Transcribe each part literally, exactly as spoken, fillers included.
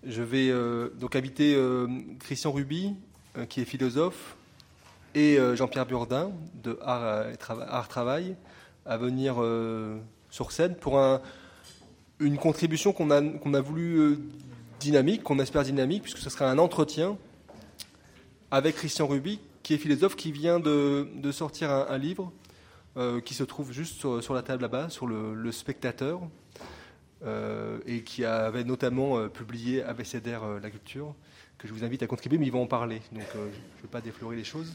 je vais euh, donc inviter euh, Christian Ruby, euh, qui est philosophe, et euh, Jean-Pierre Burdin, de Art, et Trava- Art Travail, à venir euh, sur scène pour un, une contribution qu'on a, qu'on a voulu euh, dynamique, qu'on espère dynamique, puisque ce sera un entretien avec Christian Ruby, qui est philosophe, qui vient de, de sortir un, un livre euh, qui se trouve juste sur, sur la table là-bas, sur le, le Spectateur, euh, et qui avait notamment euh, publié Abécédaire euh, la culture, que je vous invite à contribuer, mais ils vont en parler, donc euh, je ne vais pas déflorer les choses.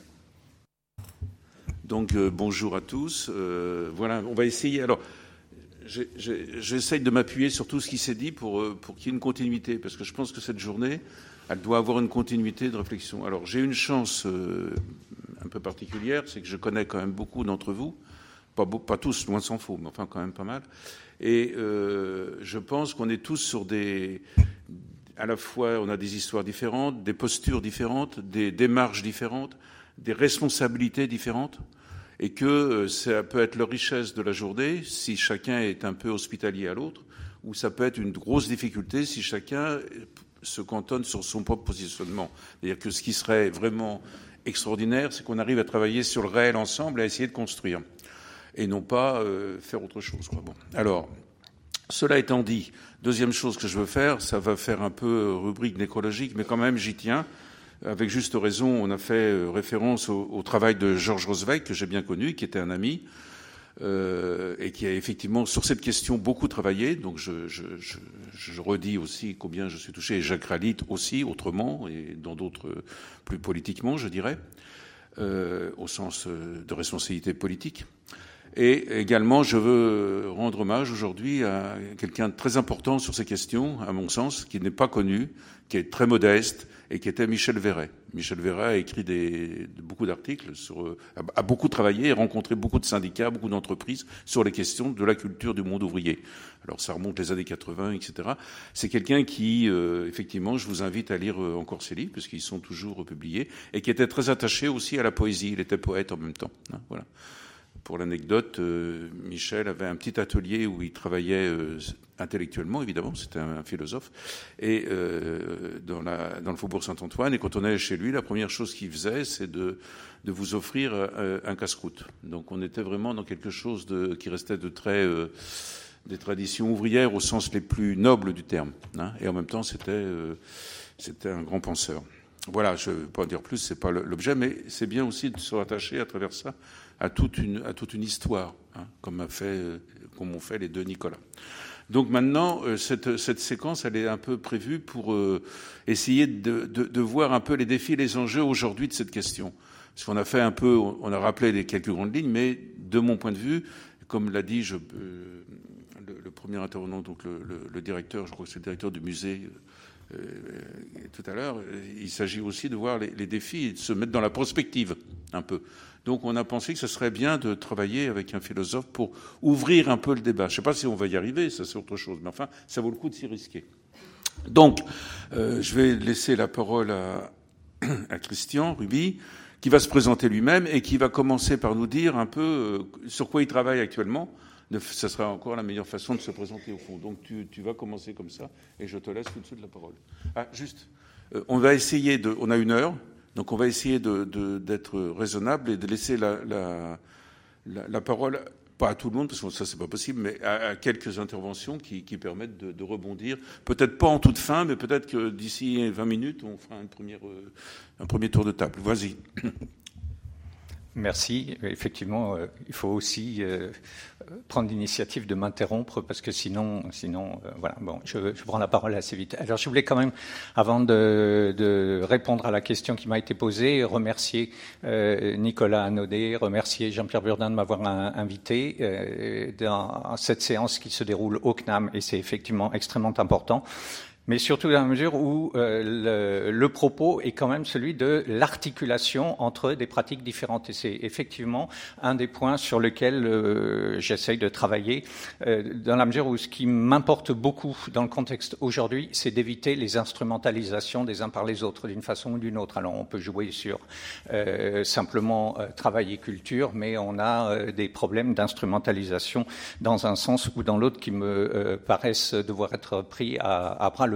Donc euh, bonjour à tous. Euh, voilà, on va essayer. Alors, j'ai, j'ai, j'essaye de m'appuyer sur tout ce qui s'est dit pour, euh, pour qu'il y ait une continuité, parce que je pense que cette journée, elle doit avoir une continuité de réflexion. Alors, j'ai une chance euh, un peu particulière, c'est que je connais quand même beaucoup d'entre vous, pas, pas tous, loin s'en faut, mais enfin quand même pas mal. Et euh, je pense qu'on est tous sur des... À la fois, on a des histoires différentes, des postures différentes, des démarches différentes, des responsabilités différentes, et que ça peut être la richesse de la journée si chacun est un peu hospitalier à l'autre, ou ça peut être une grosse difficulté si chacun se cantonne sur son propre positionnement. C'est-à-dire que ce qui serait vraiment extraordinaire, c'est qu'on arrive à travailler sur le réel ensemble, à essayer de construire, et non pas euh, faire autre chose, quoi. Bon. Alors, cela étant dit, deuxième chose que je veux faire, ça va faire un peu rubrique nécrologique, mais quand même j'y tiens. Avec juste raison, on a fait référence au, au travail de Georges Rosweyk, que j'ai bien connu, qui était un ami, euh, et qui a effectivement, sur cette question, beaucoup travaillé. Donc je, je, je, je redis aussi combien je suis touché, et Jacques Ralit aussi, autrement, et dans d'autres, plus politiquement, je dirais, euh, au sens de responsabilité politique. Et également, je veux rendre hommage aujourd'hui à quelqu'un de très important sur ces questions, à mon sens, qui n'est pas connu, qui est très modeste, et qui était Michel Verret. Michel Verret a écrit des, beaucoup d'articles, sur, a beaucoup travaillé et rencontré beaucoup de syndicats, beaucoup d'entreprises sur les questions de la culture du monde ouvrier. Alors ça remonte les années quatre-vingts, et cetera. C'est quelqu'un qui, euh, effectivement, je vous invite à lire encore ses livres, puisqu'ils sont toujours publiés, et qui était très attaché aussi à la poésie. Il était poète en même temps. Hein, voilà. Pour l'anecdote, euh, Michel avait un petit atelier où il travaillait euh, intellectuellement, évidemment, c'était un, un philosophe, et euh, dans, la, dans le Faubourg Saint-Antoine. Et quand on allait chez lui, la première chose qu'il faisait, c'est de, de vous offrir euh, un casse-croûte. Donc on était vraiment dans quelque chose de, qui restait de très... Euh, des traditions ouvrières au sens les plus nobles du terme. Hein, et en même temps, c'était, euh, c'était un grand penseur. Voilà, je ne vais pas en dire plus, c'est pas l'objet, mais c'est bien aussi de se rattacher à travers ça à toute une, à toute une histoire, hein, comme, a fait, comme ont fait les deux Nicolas. Donc maintenant, euh, cette, cette séquence, elle est un peu prévue pour euh, essayer de, de, de voir un peu les défis et les enjeux aujourd'hui de cette question. Parce qu'on a fait un peu, on a rappelé les quelques grandes lignes, mais de mon point de vue, comme l'a dit je, euh, le, le premier intervenant, donc le, le, le directeur, je crois que c'est le directeur du musée, euh, tout à l'heure, il s'agit aussi de voir les, les défis et de se mettre dans la prospective un peu. Donc on a pensé que ce serait bien de travailler avec un philosophe pour ouvrir un peu le débat. Je ne sais pas si on va y arriver, ça c'est autre chose, mais enfin, ça vaut le coup de s'y risquer. Donc, euh, je vais laisser la parole à, à Christian Ruby, qui va se présenter lui-même et qui va commencer par nous dire un peu euh, sur quoi il travaille actuellement. Ce sera encore la meilleure façon de se présenter au fond. Donc tu, tu vas commencer comme ça et je te laisse tout de suite la parole. Ah, juste, euh, on va essayer de... On a une heure. Donc on va essayer de, de, d'être raisonnable et de laisser la, la, la, la parole, pas à tout le monde, parce que ça c'est pas possible, mais à, à quelques interventions qui, qui permettent de, de rebondir. Peut-être pas en toute fin, mais peut-être que d'ici vingt minutes, on fera une première, euh, un premier tour de table. Vas-y. Merci. Effectivement, euh, il faut aussi euh, prendre l'initiative de m'interrompre parce que sinon, sinon, euh, voilà. Bon, je, je prends la parole assez vite. Alors, je voulais quand même, avant de, de répondre à la question qui m'a été posée, remercier euh, Nicolas Anaudet, remercier Jean-Pierre Burdin de m'avoir un, invité euh, dans cette séance qui se déroule au C N A M, et c'est effectivement extrêmement important. Mais surtout dans la mesure où euh, le, le propos est quand même celui de l'articulation entre des pratiques différentes. Et c'est effectivement un des points sur lesquels euh, j'essaye de travailler, euh, dans la mesure où ce qui m'importe beaucoup dans le contexte aujourd'hui, c'est d'éviter les instrumentalisations des uns par les autres, d'une façon ou d'une autre. Alors on peut jouer sur euh, simplement euh, travail et culture, mais on a euh, des problèmes d'instrumentalisation dans un sens ou dans l'autre qui me euh, paraissent devoir être pris à, à bras le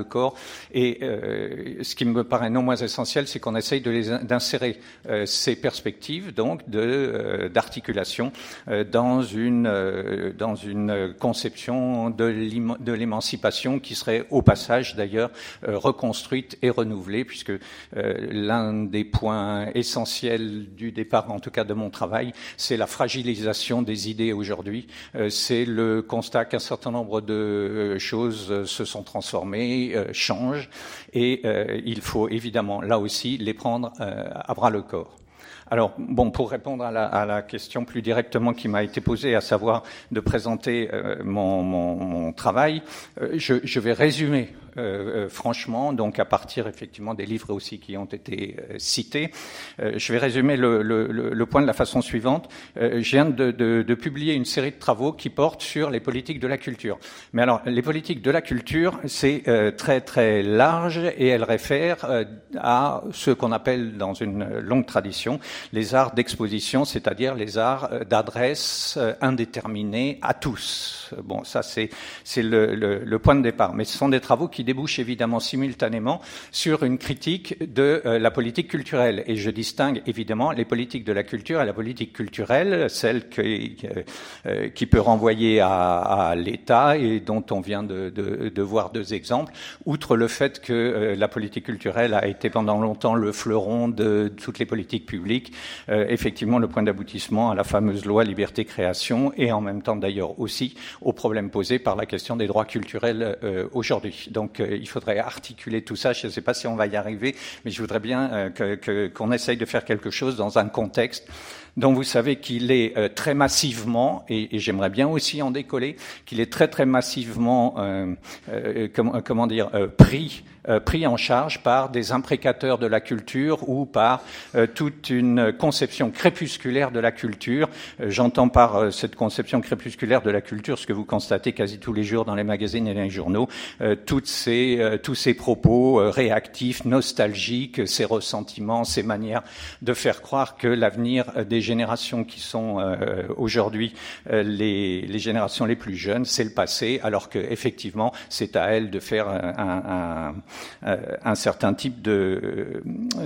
corps. Et euh, ce qui me paraît non moins essentiel, c'est qu'on essaye de les d'insérer euh, ces perspectives, donc de euh, d'articulation euh, dans une euh, dans une conception de de l'émancipation qui serait au passage d'ailleurs euh, reconstruite et renouvelée, puisque euh, l'un des points essentiels du départ, en tout cas de mon travail, c'est la fragilisation des idées aujourd'hui. Euh, c'est le constat qu'un certain nombre de euh, choses euh, se sont transformées, euh, changent, et euh, il faut évidemment là aussi les prendre euh, à bras le corps. Alors, bon, pour répondre à la, à la question plus directement qui m'a été posée, à savoir de présenter euh, mon, mon, mon travail, euh, je, je vais résumer euh, euh, franchement, donc à partir effectivement des livres aussi qui ont été euh, cités. Euh, je vais résumer le, le, le point de la façon suivante. Euh, je viens de, de, de publier une série de travaux qui portent sur les politiques de la culture. Mais alors, les politiques de la culture, c'est euh, très très large et elles réfèrent euh, à ce qu'on appelle dans une longue tradition les arts d'exposition, c'est-à-dire les arts d'adresse indéterminés à tous. Bon, ça c'est c'est le, le, le point de départ. Mais ce sont des travaux qui débouchent évidemment simultanément sur une critique de euh, la politique culturelle. Et je distingue évidemment les politiques de la culture et la politique culturelle, celle qui, euh, qui peut renvoyer à, à l'État et dont on vient de, de, de voir deux exemples. Outre le fait que euh, la politique culturelle a été pendant longtemps le fleuron de toutes les politiques publiques, Euh, effectivement le point d'aboutissement à la fameuse loi liberté-création et en même temps d'ailleurs aussi aux problèmes posés par la question des droits culturels euh, aujourd'hui. Donc euh, il faudrait articuler tout ça. Je ne sais pas si on va y arriver, mais je voudrais bien euh, que, que, qu'on essaye de faire quelque chose dans un contexte dont vous savez qu'il est euh, très massivement, et, et j'aimerais bien aussi en décoller, qu'il est très très massivement, euh, euh, comment, comment dire, euh, pris Euh, pris en charge par des imprécateurs de la culture ou par euh, toute une conception crépusculaire de la culture. Euh, j'entends par euh, cette conception crépusculaire de la culture ce que vous constatez quasi tous les jours dans les magazines et les journaux, euh, toutes ces, euh, tous ces propos euh, réactifs, nostalgiques, ces ressentiments, ces manières de faire croire que l'avenir des générations qui sont euh, aujourd'hui euh, les, les générations les plus jeunes, c'est le passé, alors que effectivement c'est à elles de faire un, un Euh, un certain type de,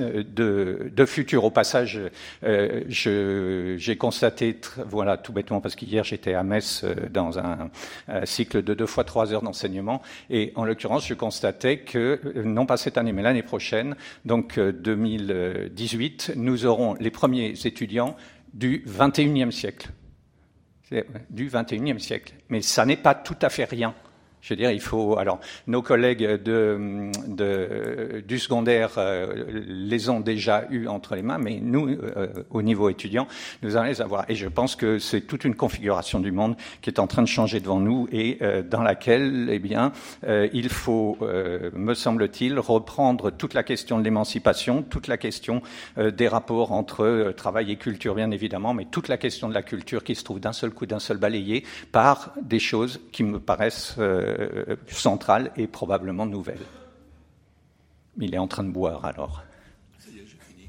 de, de futur. Au passage, euh, je, j'ai constaté, voilà, tout bêtement, parce qu'hier j'étais à Metz euh, dans un, un cycle de deux fois trois heures d'enseignement, et en l'occurrence, je constatais que, non pas cette année, mais l'année prochaine, donc euh, deux mille dix-huit, nous aurons les premiers étudiants du vingt et unième siècle. C'est, du vingt et unième siècle. Mais ça n'est pas tout à fait rien. Je veux dire, il faut. Alors, nos collègues de, de, du secondaire euh, les ont déjà eus entre les mains, mais nous, euh, au niveau étudiant, nous allons les avoir. Et je pense que c'est toute une configuration du monde qui est en train de changer devant nous et euh, dans laquelle, eh bien, euh, il faut, euh, me semble-t-il, reprendre toute la question de l'émancipation, toute la question euh, des rapports entre euh, travail et culture, bien évidemment, mais toute la question de la culture qui se trouve d'un seul coup, d'un seul balayé, par des choses qui me paraissent euh, centrale et probablement nouvelle. Il est en train de boire alors. Ça y est, j'ai fini.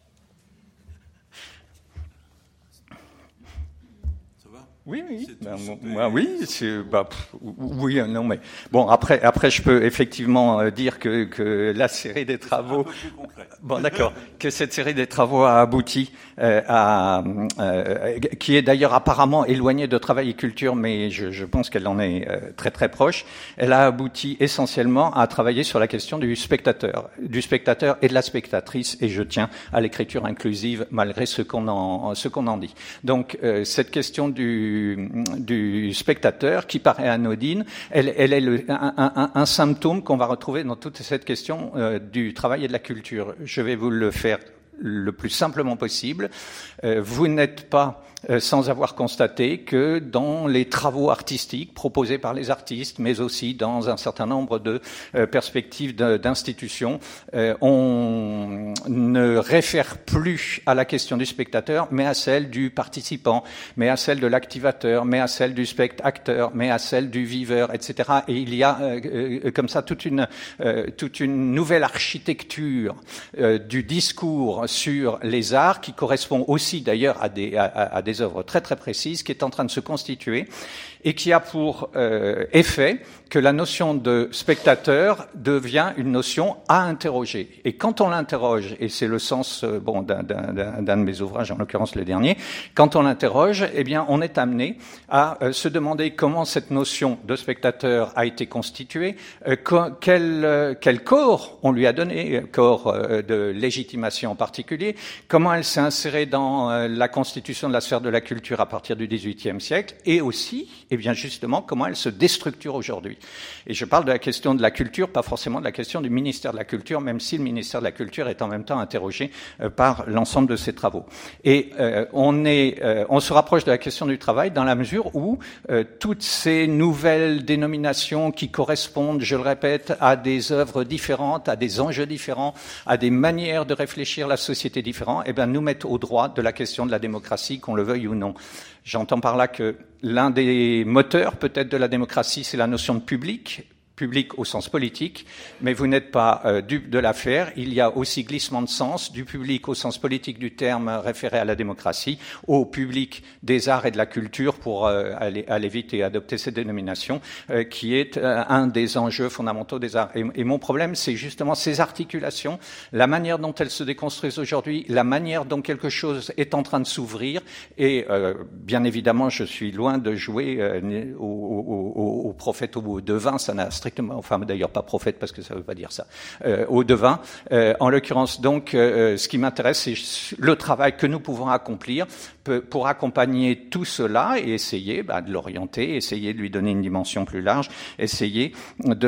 Ça va ? Oui, oui. C'est Ben, tout, moi, oui, c'est, bah, pff, oui, non, mais bon. Après, après, je peux effectivement euh, dire que que la série des travaux. Un peu plus concret. Bon, d'accord. Que cette série des travaux a abouti euh, à, euh, qui est d'ailleurs apparemment éloignée de travail et culture, mais je, je pense qu'elle en est euh, très très proche. Elle a abouti essentiellement à travailler sur la question du spectateur, du spectateur et de la spectatrice, et je tiens à l'écriture inclusive malgré ce qu'on en ce qu'on en dit. Donc euh, cette question du du spectateur qui paraît anodine, elle, elle est le, un, un, un symptôme qu'on va retrouver dans toute cette question euh, du travail et de la culture. Je vais vous le faire le plus simplement possible. Euh, vous n'êtes pas euh, sans avoir constaté que dans les travaux artistiques proposés par les artistes, mais aussi dans un certain nombre de euh, perspectives de, d'institutions, euh, on ne réfère plus à la question du spectateur, mais à celle du participant, mais à celle de l'activateur, mais à celle du spectateur, mais à celle du viveur, et cetera. Et il y a euh, euh, comme ça toute une euh, toute une nouvelle architecture euh, du discours sur les arts qui correspond aussi d'ailleurs à des à, à des œuvres très très précises qui est en train de se constituer et qui a pour euh, effet que la notion de spectateur devient une notion à interroger. Et quand on l'interroge, et c'est le sens euh, bon d'un, d'un, d'un de mes ouvrages, en l'occurrence le dernier, quand on l'interroge, eh bien, on est amené à euh, se demander comment cette notion de spectateur a été constituée, euh, co- quel, euh, quel corps on lui a donné, corps euh, de légitimation en particulier, comment elle s'est insérée dans euh, la constitution de la sphère de la culture à partir du dix-huitième siècle, et aussi, eh bien, justement, comment elle se déstructure aujourd'hui. Et je parle de la question de la culture, pas forcément de la question du ministère de la Culture, même si le ministère de la Culture est en même temps interrogé euh, par l'ensemble de ses travaux. Et euh, on, est, euh, on se rapproche de la question du travail dans la mesure où euh, toutes ces nouvelles dénominations qui correspondent, je le répète, à des œuvres différentes, à des enjeux différents, à des manières de réfléchir la société différentes, eh bien, nous mettent au droit de la question de la démocratie, qu'on le veuille ou non. J'entends par là que l'un des moteurs peut-être de la démocratie, c'est la notion de public, public au sens politique, mais vous n'êtes pas euh, dupe de l'affaire. Il y a aussi glissement de sens du public au sens politique du terme référé à la démocratie, au public des arts et de la culture, pour euh, aller, aller vite et adopter cette dénomination, euh, qui est euh, un des enjeux fondamentaux des arts. Et, et mon problème, c'est justement ces articulations, la manière dont elles se déconstruisent aujourd'hui, la manière dont quelque chose est en train de s'ouvrir. Et euh, bien évidemment, je suis loin de jouer euh, au, au, au, au prophète ou au devin, ça n'a strictement, enfin d'ailleurs pas prophète parce que ça ne veut pas dire ça, euh, au devin. Euh, en l'occurrence, donc, euh, ce qui m'intéresse, c'est le travail que nous pouvons accomplir pour accompagner tout cela et essayer bah, de l'orienter, essayer de lui donner une dimension plus large, essayer de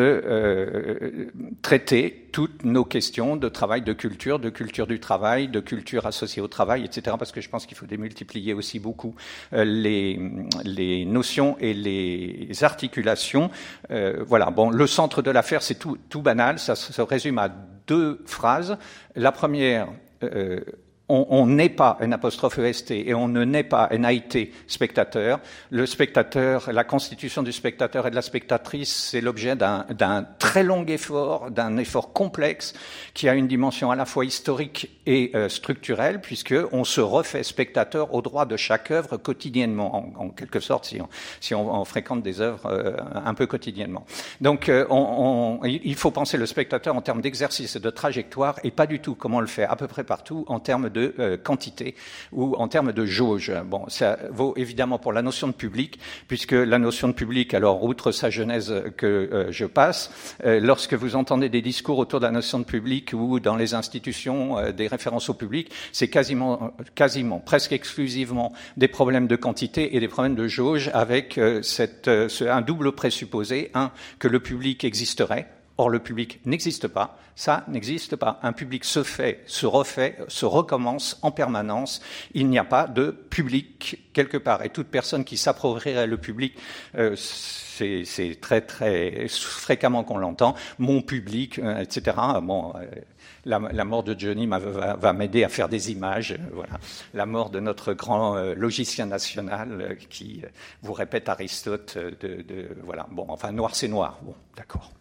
euh, traiter toutes nos questions de travail, de culture, de culture du travail, de culture associée au travail, et cetera. Parce que je pense qu'il faut démultiplier aussi beaucoup euh, les, les notions et les articulations. Euh, voilà. Bon, le centre de l'affaire, c'est tout, tout banal. Ça se résume à deux phrases. La première. Euh, On n'est pas un apostrophe E S T et on ne naît pas un A I T spectateur. Le spectateur, la constitution du spectateur et de la spectatrice, c'est l'objet d'un, d'un très long effort, d'un effort complexe qui a une dimension à la fois historique et euh, structurelle, puisque on se refait spectateur au droit de chaque œuvre quotidiennement, en, en quelque sorte, si on, si on, on fréquente des œuvres euh, un peu quotidiennement. Donc, euh, on, on, il faut penser le spectateur en termes d'exercice et de trajectoire, et pas du tout, comme on le fait à peu près partout, en termes de de euh, quantité ou en termes de jauge. Bon, ça vaut évidemment pour la notion de public, puisque la notion de public, alors outre sa genèse que euh, je passe, euh, lorsque vous entendez des discours autour de la notion de public ou dans les institutions euh, des références au public, c'est quasiment, quasiment, presque exclusivement des problèmes de quantité et des problèmes de jauge avec euh, cette, euh, ce, un double présupposé, un, que le public existerait. Or, le public n'existe pas, ça n'existe pas. Un public se fait, se refait, se recommence en permanence. Il n'y a pas de public quelque part. Et toute personne qui s'approprierait le public, euh, c'est, c'est très très fréquemment qu'on l'entend, mon public, euh, et cetera. Bon, euh, la, la mort de Johnny va, va m'aider à faire des images. Euh, voilà, la mort de notre grand euh, logicien national euh, qui euh, vous répète Aristote. Euh, de, de, voilà, bon, enfin noir c'est noir. Bon, d'accord.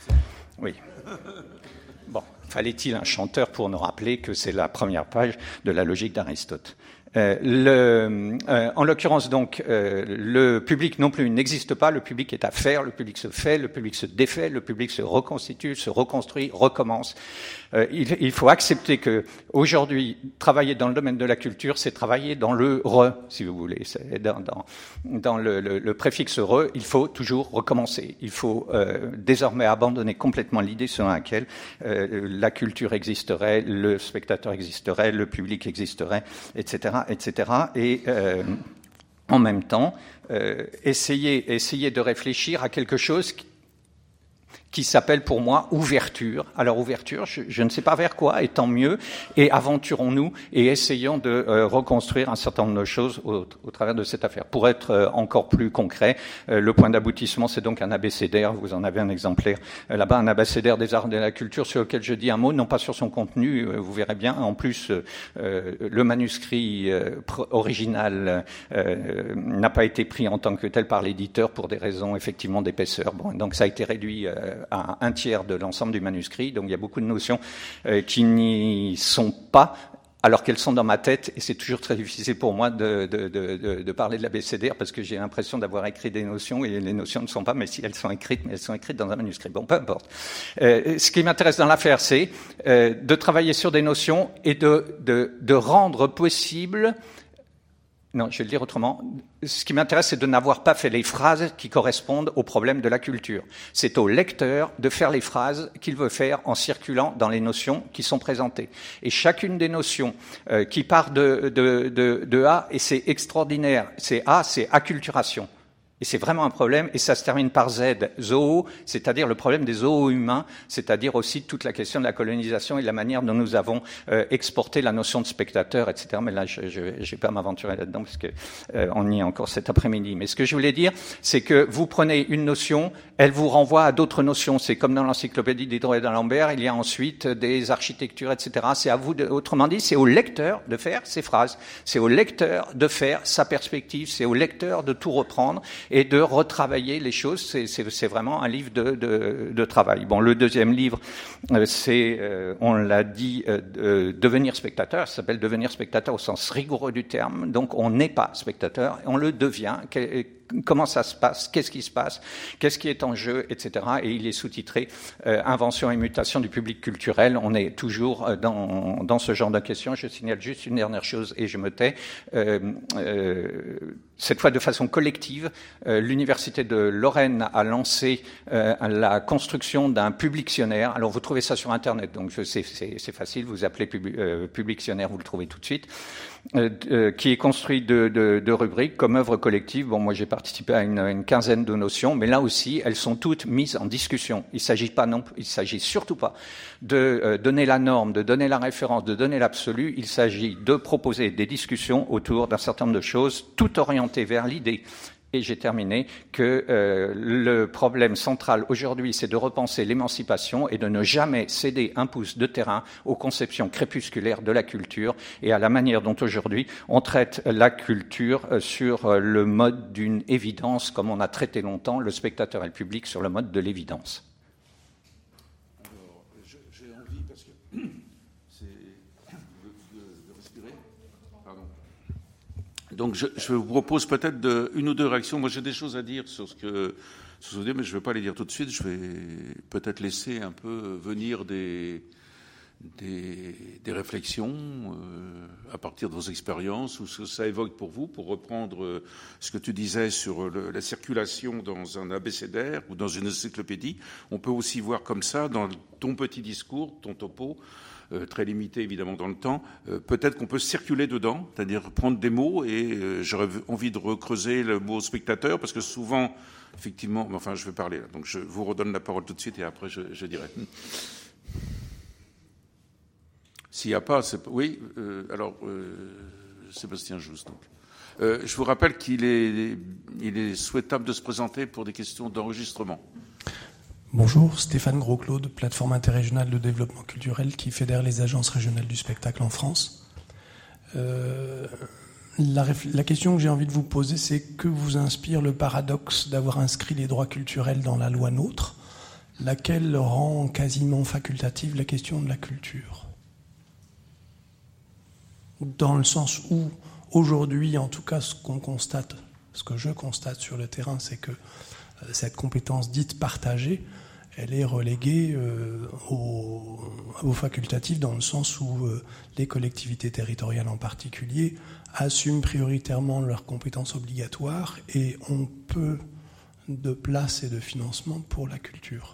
Oui. Bon, fallait-il un chanteur pour nous rappeler que c'est la première page de la logique d'Aristote. Euh, le, euh, en l'occurrence, donc, euh, le public non plus n'existe pas. Le public est à faire. Le public se fait. Le public se défait. Le public se reconstitue, se reconstruit, recommence. Euh, il, il faut accepter que aujourd'hui, travailler dans le domaine de la culture, c'est travailler dans le re, si vous voulez, c'est dans, dans, dans le, le, le préfixe re. Il faut toujours recommencer. Il faut euh, désormais abandonner complètement l'idée selon laquelle euh, la culture existerait, le spectateur existerait, le public existerait, et cetera, et cetera. Et euh, en même temps, euh, essayer, essayer de réfléchir à quelque chose qui, qui s'appelle pour moi ouverture. Alors ouverture, je, je ne sais pas vers quoi, et tant mieux, et aventurons-nous et essayons de euh, reconstruire un certain nombre de choses au, au travers de cette affaire. Pour être euh, encore plus concret, euh, le point d'aboutissement, c'est donc un abécédaire, vous en avez un exemplaire euh, là-bas, un abécédaire des arts et de la culture sur lequel je dis un mot, non pas sur son contenu, euh, vous verrez bien, en plus euh, euh, le manuscrit euh, original euh, n'a pas été pris en tant que tel par l'éditeur pour des raisons effectivement d'épaisseur. Bon, donc ça a été réduit euh, à un tiers de l'ensemble du manuscrit, donc il y a beaucoup de notions euh, qui n'y sont pas. alors qu'elles sont dans ma tête, et c'est toujours très difficile pour moi de, de, de, de, de parler de l'abécédaire parce que j'ai l'impression d'avoir écrit des notions et les notions ne sont pas, mais si elles sont écrites, mais elles sont écrites dans un manuscrit. Bon, peu importe. Euh, ce qui m'intéresse dans l'affaire, c'est euh, de travailler sur des notions et de, de, de rendre possible. Non, je vais le dire autrement. Ce qui m'intéresse, c'est de n'avoir pas fait les phrases qui correspondent aux problèmes de la culture. C'est au lecteur de faire les phrases qu'il veut faire en circulant dans les notions qui sont présentées. Et chacune des notions euh, qui part de, de, de, de A, et c'est extraordinaire, c'est A, c'est acculturation. Et c'est vraiment un problème, et ça se termine par Z, zoo, c'est-à-dire le problème des zoos humains, c'est-à-dire aussi toute la question de la colonisation et de la manière dont nous avons euh, exporté la notion de spectateur, et cetera. Mais là, je ne vais pas m'aventurer là-dedans, parce que euh, on y est encore cet après-midi. Mais ce que je voulais dire, c'est que vous prenez une notion, elle vous renvoie à d'autres notions. C'est comme dans l'encyclopédie d'Hydro d'Alembert, il y a ensuite des architectures, et cetera. C'est à vous, de, autrement dit, c'est au lecteur de faire ses phrases, c'est au lecteur de faire sa perspective, c'est au lecteur de tout reprendre et de retravailler les choses. C'est, c'est, c'est vraiment un livre de, de, de travail. Bon, le deuxième livre, euh, c'est, euh, on l'a dit, euh, de, devenir spectateur. Ça s'appelle devenir spectateur au sens rigoureux du terme. Donc, on n'est pas spectateur, on le devient. Quel, comment ça se passe, qu'est-ce qui se passe, qu'est-ce qui est en jeu, et cetera. Et il est sous-titré euh, « Invention et mutation du public culturel ». On est toujours dans, dans ce genre de questions. Je signale juste une dernière chose et je me tais. Euh, euh, cette fois de façon collective, euh, l'Université de Lorraine a lancé euh, la construction d'un publictionnaire. Alors vous trouvez ça sur Internet, donc je sais, c'est, c'est facile, vous appelez pub, euh, publictionnaire, vous le trouvez tout de suite. Euh, euh, qui est construit de, de, de rubriques comme œuvre collective. Bon, moi j'ai participé à une, une quinzaine de notions, mais là aussi, elles sont toutes mises en discussion. Il s'agit pas non, il s'agit surtout pas de euh, donner la norme, de donner la référence, de donner l'absolu. Il s'agit de proposer des discussions autour d'un certain nombre de choses, tout orientées vers l'idée. Et j'ai terminé que euh, le problème central aujourd'hui, c'est de repenser l'émancipation et de ne jamais céder un pouce de terrain aux conceptions crépusculaires de la culture et à la manière dont aujourd'hui on traite la culture sur le mode d'une évidence, comme on a traité longtemps le spectateur et le public sur le mode de l'évidence. Alors, j'ai envie, parce que c'est de, de, de respirer. Pardon. Donc, je, je vous propose peut-être de, une ou deux réactions. Moi, j'ai des choses à dire sur ce que, sur ce que mais je ne vais pas les dire tout de suite. Je vais peut-être laisser un peu venir des, des, des réflexions euh, à partir de vos expériences ou ce que ça évoque pour vous, pour reprendre euh, ce que tu disais sur le, la circulation dans un abécédaire ou dans une encyclopédie. On peut aussi voir comme ça, dans ton petit discours, ton topo, Euh, très limité évidemment dans le temps, euh, peut-être qu'on peut circuler dedans, c'est-à-dire prendre des mots, et euh, j'aurais envie de recreuser le mot spectateur, parce que souvent, effectivement, enfin je vais parler là, donc je vous redonne la parole tout de suite et après je, je dirai. S'il n'y a pas, c'est, oui, euh, alors euh, Sébastien Jousse, donc. Euh, je vous rappelle qu'il est, il est souhaitable de se présenter pour des questions d'enregistrement. Bonjour, Stéphane Gros-Claude, plateforme interrégionale de développement culturel qui fédère les agences régionales du spectacle en France. Euh, la, réf- la question que j'ai envie de vous poser, c'est que vous inspire le paradoxe d'avoir inscrit les droits culturels dans la loi NOTRe, laquelle rend quasiment facultative la question de la culture. Dans le sens où, aujourd'hui, en tout cas, ce qu'on constate, ce que je constate sur le terrain, c'est que cette compétence dite partagée, elle est reléguée euh, au, au facultatif dans le sens où euh, les collectivités territoriales en particulier assument prioritairement leurs compétences obligatoires et ont peu de place et de financement pour la culture.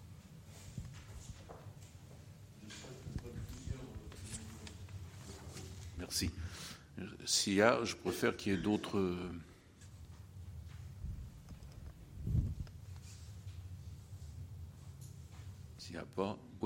Merci. S'il y a, je préfère qu'il y ait d'autres... S'il n'y a pas... Oui ?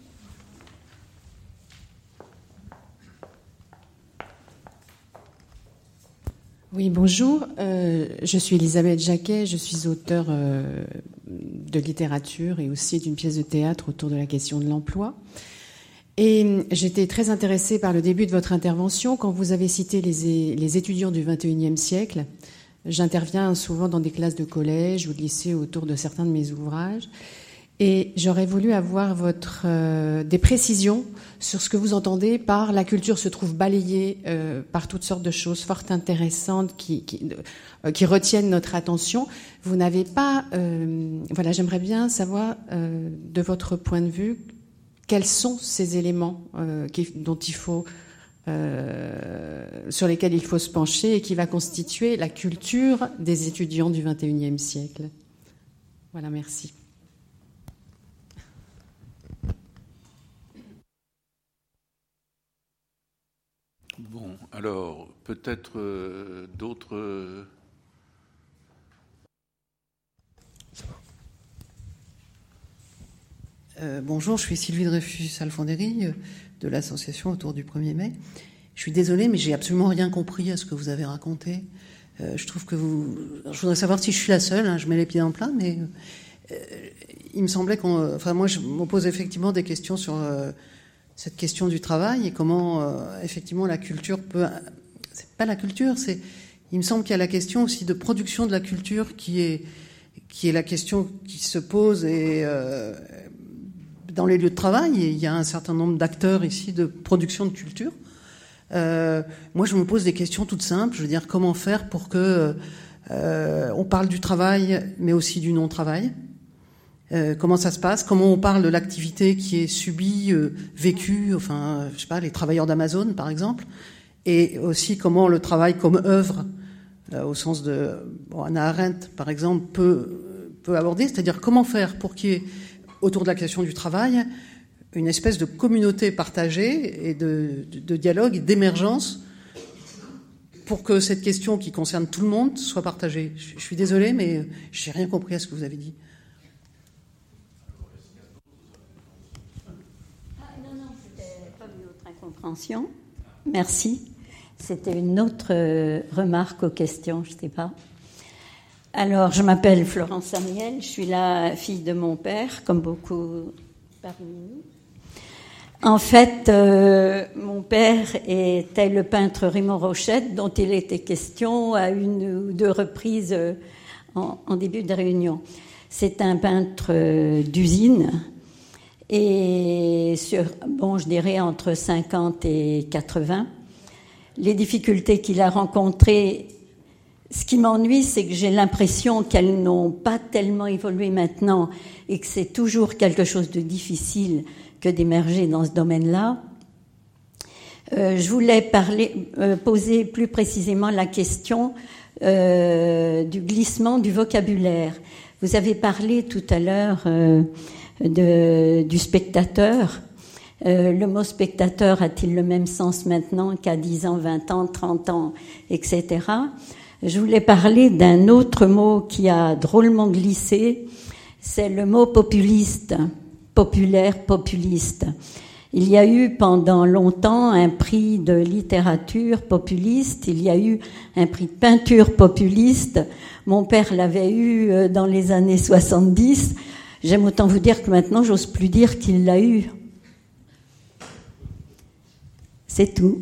Oui, bonjour. Euh, je suis Elisabeth Jacquet, je suis auteure euh, de littérature et aussi d'une pièce de théâtre autour de la question de l'emploi. Et j'étais très intéressée par le début de votre intervention quand vous avez cité les, les étudiants du vingt et unième siècle. J'interviens souvent dans des classes de collège ou de lycée autour de certains de mes ouvrages. Et j'aurais voulu avoir votre, euh, des précisions sur ce que vous entendez par la culture se trouve balayée euh, par toutes sortes de choses fort intéressantes qui, qui, euh, qui retiennent notre attention. Vous n'avez pas... Euh, voilà, j'aimerais bien savoir, euh, de votre point de vue, quels sont ces éléments euh, qui, dont il faut, euh, sur lesquels il faut se pencher et qui va constituer la culture des étudiants du vingt et unième siècle. Voilà, merci. Bon, alors, peut-être euh, d'autres... Euh... Euh, bonjour, je suis Sylvie Dreyfus-Alfondéry de l'association Autour du premier mai. Je suis désolée, mais j'ai absolument rien compris à ce que vous avez raconté. Euh, je trouve que vous... Je voudrais savoir si je suis la seule, hein, je mets les pieds dans le plat, mais euh, il me semblait qu'on... Enfin, moi, je me pose effectivement des questions sur... Euh, cette question du travail et comment euh, effectivement la culture peut... C'est pas la culture, c'est... Il me semble qu'il y a la question aussi de production de la culture qui est, qui est la question qui se pose et, euh, dans les lieux de travail. Et il y a un certain nombre d'acteurs ici de production de culture. Euh, moi, je me pose des questions toutes simples. Je veux dire, comment faire pour que euh, on parle du travail, mais aussi du non-travail. Euh, comment ça se passe? Comment on parle de l'activité qui est subie, euh, vécue, enfin, je sais pas, les travailleurs d'Amazon, par exemple, et aussi comment le travail comme œuvre, euh, au sens de bon, Hannah Arendt, par exemple, peut, peut aborder, c'est-à-dire comment faire pour qu'il y ait, autour de la question du travail, une espèce de communauté partagée et de, de, de dialogue et d'émergence pour que cette question qui concerne tout le monde soit partagée. Je, je suis désolée, mais j'ai rien compris à ce que vous avez dit. Compréhension. Merci. C'était une autre euh, remarque aux questions, je ne sais pas. Alors, je m'appelle Florence Samuel, je suis la fille de mon père, comme beaucoup parmi nous. En fait, euh, mon père était le peintre Raymond Rochette, dont il était question à une ou deux reprises euh, en, en début de réunion. C'est un peintre euh, d'usine. Et sur, bon, je dirais entre cinquante et quatre-vingts, les difficultés qu'il a rencontrées, ce qui m'ennuie, c'est que j'ai l'impression qu'elles n'ont pas tellement évolué maintenant et que c'est toujours quelque chose de difficile que d'émerger dans ce domaine-là. Euh, je voulais parler, euh, poser plus précisément la question euh, du glissement du vocabulaire. Vous avez parlé tout à l'heure... Euh, De, du spectateur. Euh, le mot spectateur a-t-il le même sens maintenant qu'à dix ans, vingt ans, trente ans, et cetera. Je voulais parler d'un autre mot qui a drôlement glissé, c'est le mot populiste, populaire, populiste. Il y a eu pendant longtemps un prix de littérature populiste, il y a eu un prix de peinture populiste. Mon père l'avait eu dans les années soixante-dix. J'aime autant vous dire que maintenant, j'ose plus dire qu'il l'a eu. C'est tout.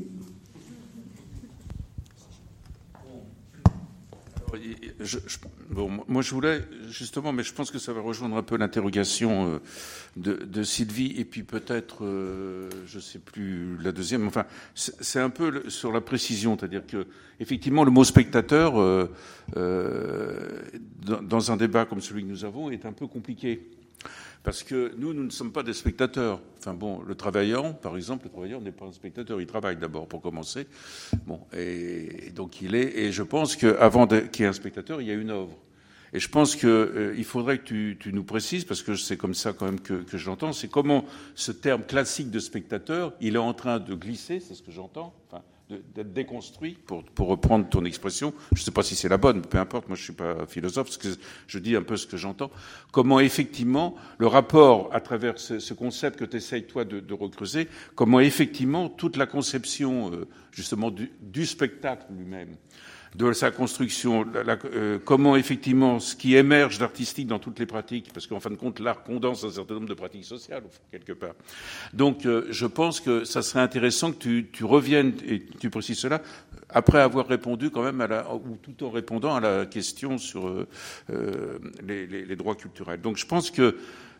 Je, je, bon, moi, je voulais, justement, mais je pense que ça va rejoindre un peu l'interrogation euh, de, de Sylvie, et puis peut-être, euh, je ne sais plus, la deuxième, enfin, c'est, c'est un peu le, sur la précision, c'est-à-dire que, effectivement, le mot spectateur, euh, euh, dans, dans un débat comme celui que nous avons, est un peu compliqué. Parce que nous, nous ne sommes pas des spectateurs. Enfin bon, le travaillant, par exemple, le travailleur n'est pas un spectateur, il travaille d'abord pour commencer. Bon, et, et donc il est. Et je pense qu'avant qu'il y ait un spectateur, il y a une œuvre. Et je pense qu'il euh, faudrait que tu, tu nous précises, parce que c'est comme ça quand même que, que je l'entends, c'est comment ce terme classique de spectateur, il est en train de glisser, c'est ce que j'entends, enfin, de, d'être déconstruit, pour, pour reprendre ton expression. Je ne sais pas si c'est la bonne, peu importe, moi je ne suis pas philosophe, parce que je dis un peu ce que j'entends. Comment effectivement, le rapport à travers ce, ce concept que tu essayes toi de, de recreuser, comment effectivement toute la conception euh, justement du, du spectacle lui-même, de sa construction, la, la, euh, comment effectivement ce qui émerge d'artistique dans toutes les pratiques, parce qu'en fin de compte, l'art condense un certain nombre de pratiques sociales, quelque part. Donc, euh, je pense que ça serait intéressant que tu, tu reviennes et tu précises cela, après avoir répondu quand même, à la, ou tout en répondant à la question sur euh, les, les, les droits culturels. Donc, je pense que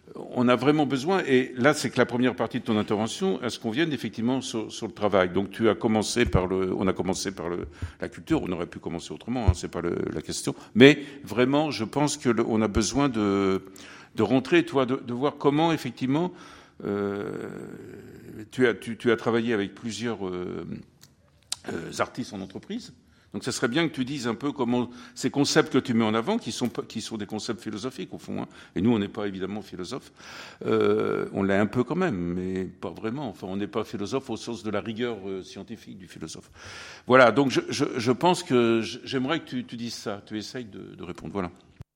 on a vraiment besoin, et là c'est que la première partie de ton intervention, à ce qu'on vienne effectivement sur, sur le travail. Donc tu as commencé par le, on a commencé par le, la culture, on aurait pu commencer autrement, hein, c'est pas le, la question. Mais vraiment, je pense que le, on a besoin de, de rentrer, toi, de, de voir comment effectivement euh, tu as, tu, tu as travaillé avec plusieurs euh, euh, artistes en entreprise. Donc, ça serait bien que tu dises un peu comment ces concepts que tu mets en avant, qui sont, qui sont des concepts philosophiques au fond, hein, et nous, on n'est pas évidemment philosophes, euh, on l'est un peu quand même, mais pas vraiment. Enfin, on n'est pas philosophe au sens de la rigueur euh, scientifique du philosophe. Voilà, donc je, je, je pense que j'aimerais que tu, tu dises ça, tu essayes de, de répondre. Voilà.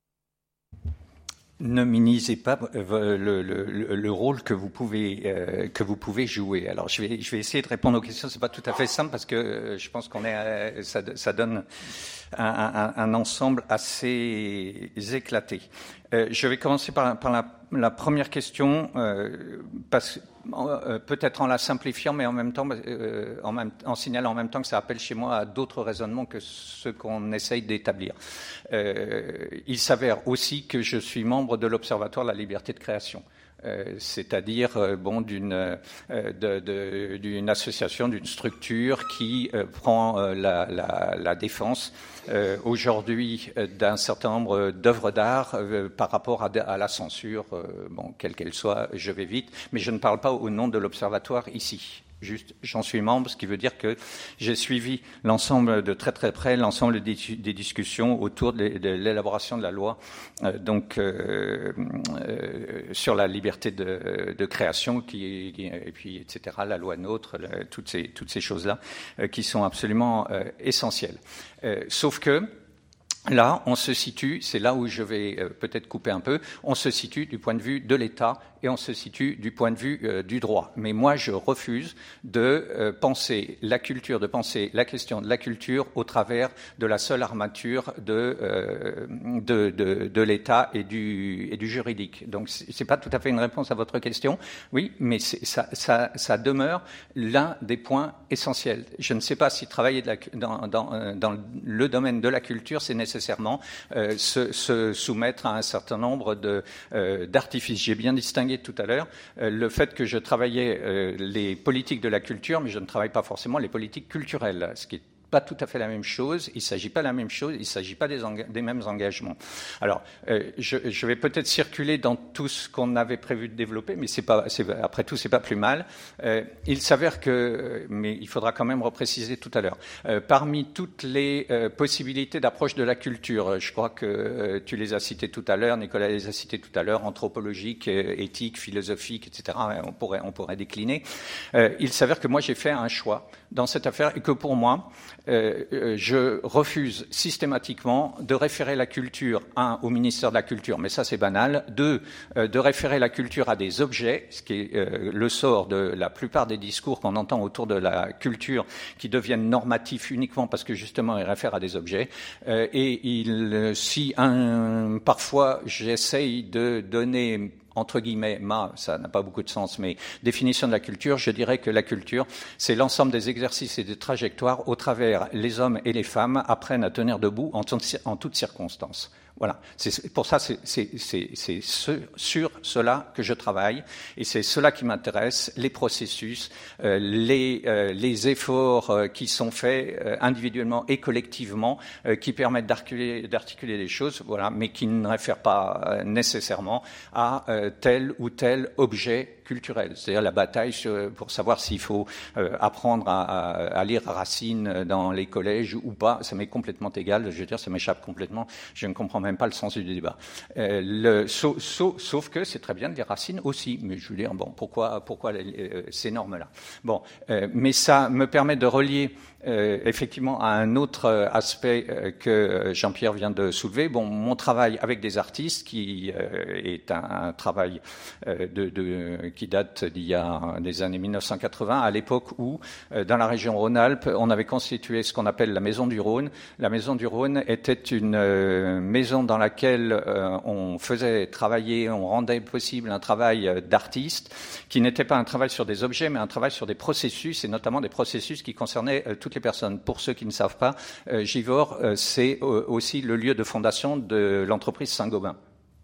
Ne minimisez pas le, le, le, le rôle que vous pouvez euh, que vous pouvez jouer. Alors je vais je vais essayer de répondre aux questions. C'est pas tout à fait simple parce que euh, je pense qu'on est euh, ça, ça donne un, un, un ensemble assez éclaté. Euh, je vais commencer par, par la, la première question euh, parce euh, peut-être en la simplifiant, mais en même temps euh, en, même, en signalant en même temps que ça appelle chez moi à d'autres raisonnements que ceux qu'on essaye d'établir. Euh, il s'avère aussi que je suis membre de l'Observatoire de la liberté de création. Euh, c'est-à-dire euh, bon d'une euh, de, de, d'une association, d'une structure qui euh, prend euh, la, la, la défense euh, aujourd'hui euh, d'un certain nombre d'œuvres d'art euh, par rapport à, à la censure, euh, bon quelle qu'elle soit. Je vais vite, mais je ne parle pas au nom de l'Observatoire ici. Juste, j'en suis membre, ce qui veut dire que j'ai suivi l'ensemble de très très près l'ensemble des, des discussions autour de, de l'élaboration de la loi, euh, donc euh, euh, sur la liberté de, de création, qui, qui, et puis et cetera. La loi NOTRe, la, toutes ces toutes ces choses-là euh, qui sont absolument euh, essentielles. Euh, sauf que là, on se situe, c'est là où je vais euh, peut-être couper un peu, on se situe du point de vue de l'État et on se situe du point de vue euh, du droit. Mais moi, je refuse de euh, penser la culture, de penser la question de la culture au travers de la seule armature de, euh, de, de, de l'État et du, et du juridique. Donc, c'est pas tout à fait une réponse à votre question, oui, mais ça, ça, ça demeure l'un des points essentiels. Je ne sais pas si travailler de la, dans, dans, dans le domaine de la culture, c'est nécessairement euh, se, se soumettre à un certain nombre de, euh, d'artifices. J'ai bien distingué tout à l'heure euh, le fait que je travaillais euh, les politiques de la culture, mais je ne travaille pas forcément les politiques culturelles, ce qui est pas tout à fait la même chose, il ne s'agit pas de la même chose, il ne s'agit pas des, des mêmes engagements. Alors, euh, je, je vais peut-être circuler dans tout ce qu'on avait prévu de développer, mais c'est pas, c'est, après tout, c'est pas plus mal. Euh, il s'avère que, mais il faudra quand même repréciser tout à l'heure, euh, parmi toutes les euh, possibilités d'approche de la culture, je crois que euh, tu les as citées tout à l'heure, Nicolas les a citées tout à l'heure, anthropologique, euh, éthique, philosophique, et cetera. On pourrait, on pourrait décliner. Euh, il s'avère que moi, j'ai fait un choix dans cette affaire et que pour moi, Euh, je refuse systématiquement de référer la culture, un, au ministère de la Culture, mais ça c'est banal, deux, euh, de référer la culture à des objets, ce qui est euh, le sort de la plupart des discours qu'on entend autour de la culture, qui deviennent normatifs uniquement parce que justement ils réfèrent à des objets, euh, et il, si un, parfois j'essaye de donner entre guillemets, ma, ça n'a pas beaucoup de sens, mais définition de la culture, je dirais que la culture, c'est l'ensemble des exercices et des trajectoires au travers les hommes et les femmes apprennent à tenir debout en, en toutes circonstances. Voilà. C'est, pour ça, c'est, c'est, c'est, c'est ce, sur cela que je travaille et c'est cela qui m'intéresse, les processus, euh, les, euh, les efforts euh, qui sont faits euh, individuellement et collectivement euh, qui permettent d'articuler, d'articuler des choses, voilà, mais qui ne réfèrent pas euh, nécessairement à euh, tel ou tel objet culturel. C'est-à-dire la bataille sur, pour savoir s'il faut euh, apprendre à, à, à lire Racine dans les collèges ou pas, ça m'est complètement égal, je veux dire, ça m'échappe complètement, je ne comprends même pas le sens du débat. Euh, le, sauf, sauf, sauf que c'est très bien de lire Racine aussi, mais je veux dire, bon, pourquoi, pourquoi euh, ces normes-là? Bon, euh, mais ça me permet de relier Euh, effectivement à un autre aspect euh, que Jean-Pierre vient de soulever. Bon, mon travail avec des artistes, qui euh, est un, un travail euh, de, de, qui date d'il y a des années mille neuf cent quatre-vingts, à l'époque où, euh, dans la région Rhône-Alpes, on avait constitué ce qu'on appelle la Maison du Rhône. La Maison du Rhône était une euh, maison dans laquelle euh, on faisait travailler, on rendait possible un travail d'artiste, qui n'était pas un travail sur des objets, mais un travail sur des processus, et notamment des processus qui concernaient euh, toutes les personnes. Pour ceux qui ne savent pas, euh, Givors, euh, c'est euh, aussi le lieu de fondation de l'entreprise Saint-Gobain.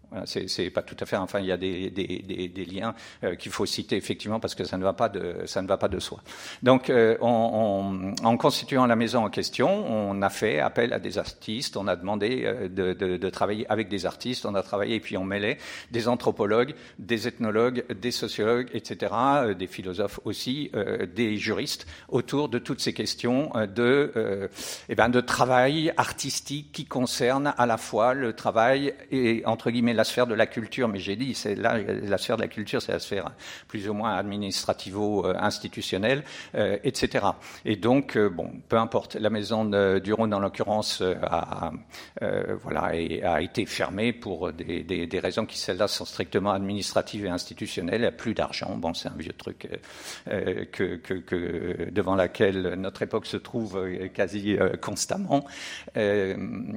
Voilà, c'est, c'est pas tout à fait. Enfin, il y a des, des, des, des liens euh, qu'il faut citer effectivement parce que ça ne va pas de ça ne va pas de soi. Donc, euh, on, on, en constituant la maison en question, on a fait appel à des artistes. On a demandé euh, de, de, de travailler avec des artistes. On a travaillé et puis on mêlait des anthropologues, des ethnologues, des sociologues, et cetera, euh, des philosophes aussi, euh, des juristes autour de toutes ces questions euh, de euh, eh ben de travail artistique qui concerne à la fois le travail et entre guillemets la sphère de la culture, mais j'ai dit, c'est là, la sphère de la culture, c'est la sphère plus ou moins administrativo-institutionnelle, euh, et cetera. Et donc, euh, bon, peu importe, la maison de, du Rhône, en l'occurrence, euh, a, euh, voilà, et, a été fermée pour des, des, des raisons qui, celles-là, sont strictement administratives et institutionnelles. Il n'y a plus d'argent. Bon, c'est un vieux truc euh, que, que, que, devant laquelle notre époque se trouve quasi euh, constamment. Euh,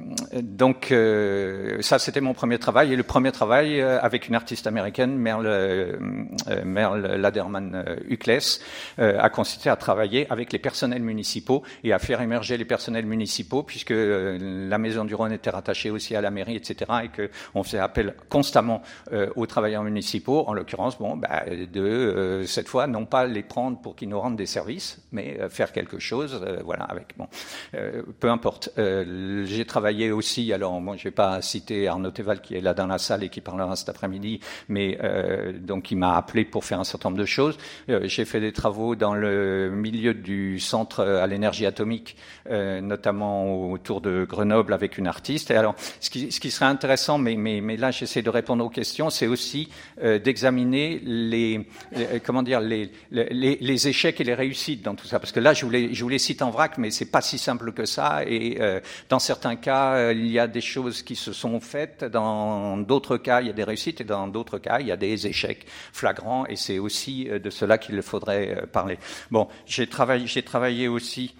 donc, euh, ça, c'était mon premier travail. Et le premier travail euh, avec une artiste américaine, Merle, euh, Merle Laderman-Uckless, euh, a consisté à travailler avec les personnels municipaux et à faire émerger les personnels municipaux, puisque euh, la Maison du Rhône était rattachée aussi à la mairie, et cetera, et qu'on faisait appel constamment euh, aux travailleurs municipaux, en l'occurrence, bon, bah, de euh, cette fois, non pas les prendre pour qu'ils nous rendent des services, mais euh, faire quelque chose, euh, voilà, avec, bon, euh, peu importe. Euh, j'ai travaillé aussi, alors, moi, je vais pas citer Arnaud Teval qui est là dans la salle et qui parlera cet après-midi, mais euh, donc il m'a appelé pour faire un certain nombre de choses. Euh, j'ai fait des travaux dans le milieu du centre à l'énergie atomique, euh, notamment autour de Grenoble avec une artiste. Et alors, ce qui, ce qui serait intéressant, mais, mais, mais là j'essaie de répondre aux questions, c'est aussi euh, d'examiner les, les, comment dire, les, les, les échecs et les réussites dans tout ça. Parce que là, je vous les, je vous les cite en vrac, mais c'est pas si simple que ça. Et euh, dans certains cas, euh, il y a des choses qui se sont faites. Dans d'autres cas, il y a des réussites, et dans d'autres cas, il y a des échecs flagrants, et c'est aussi de cela qu'il faudrait parler. Bon, j'ai travaillé, j'ai travaillé aussi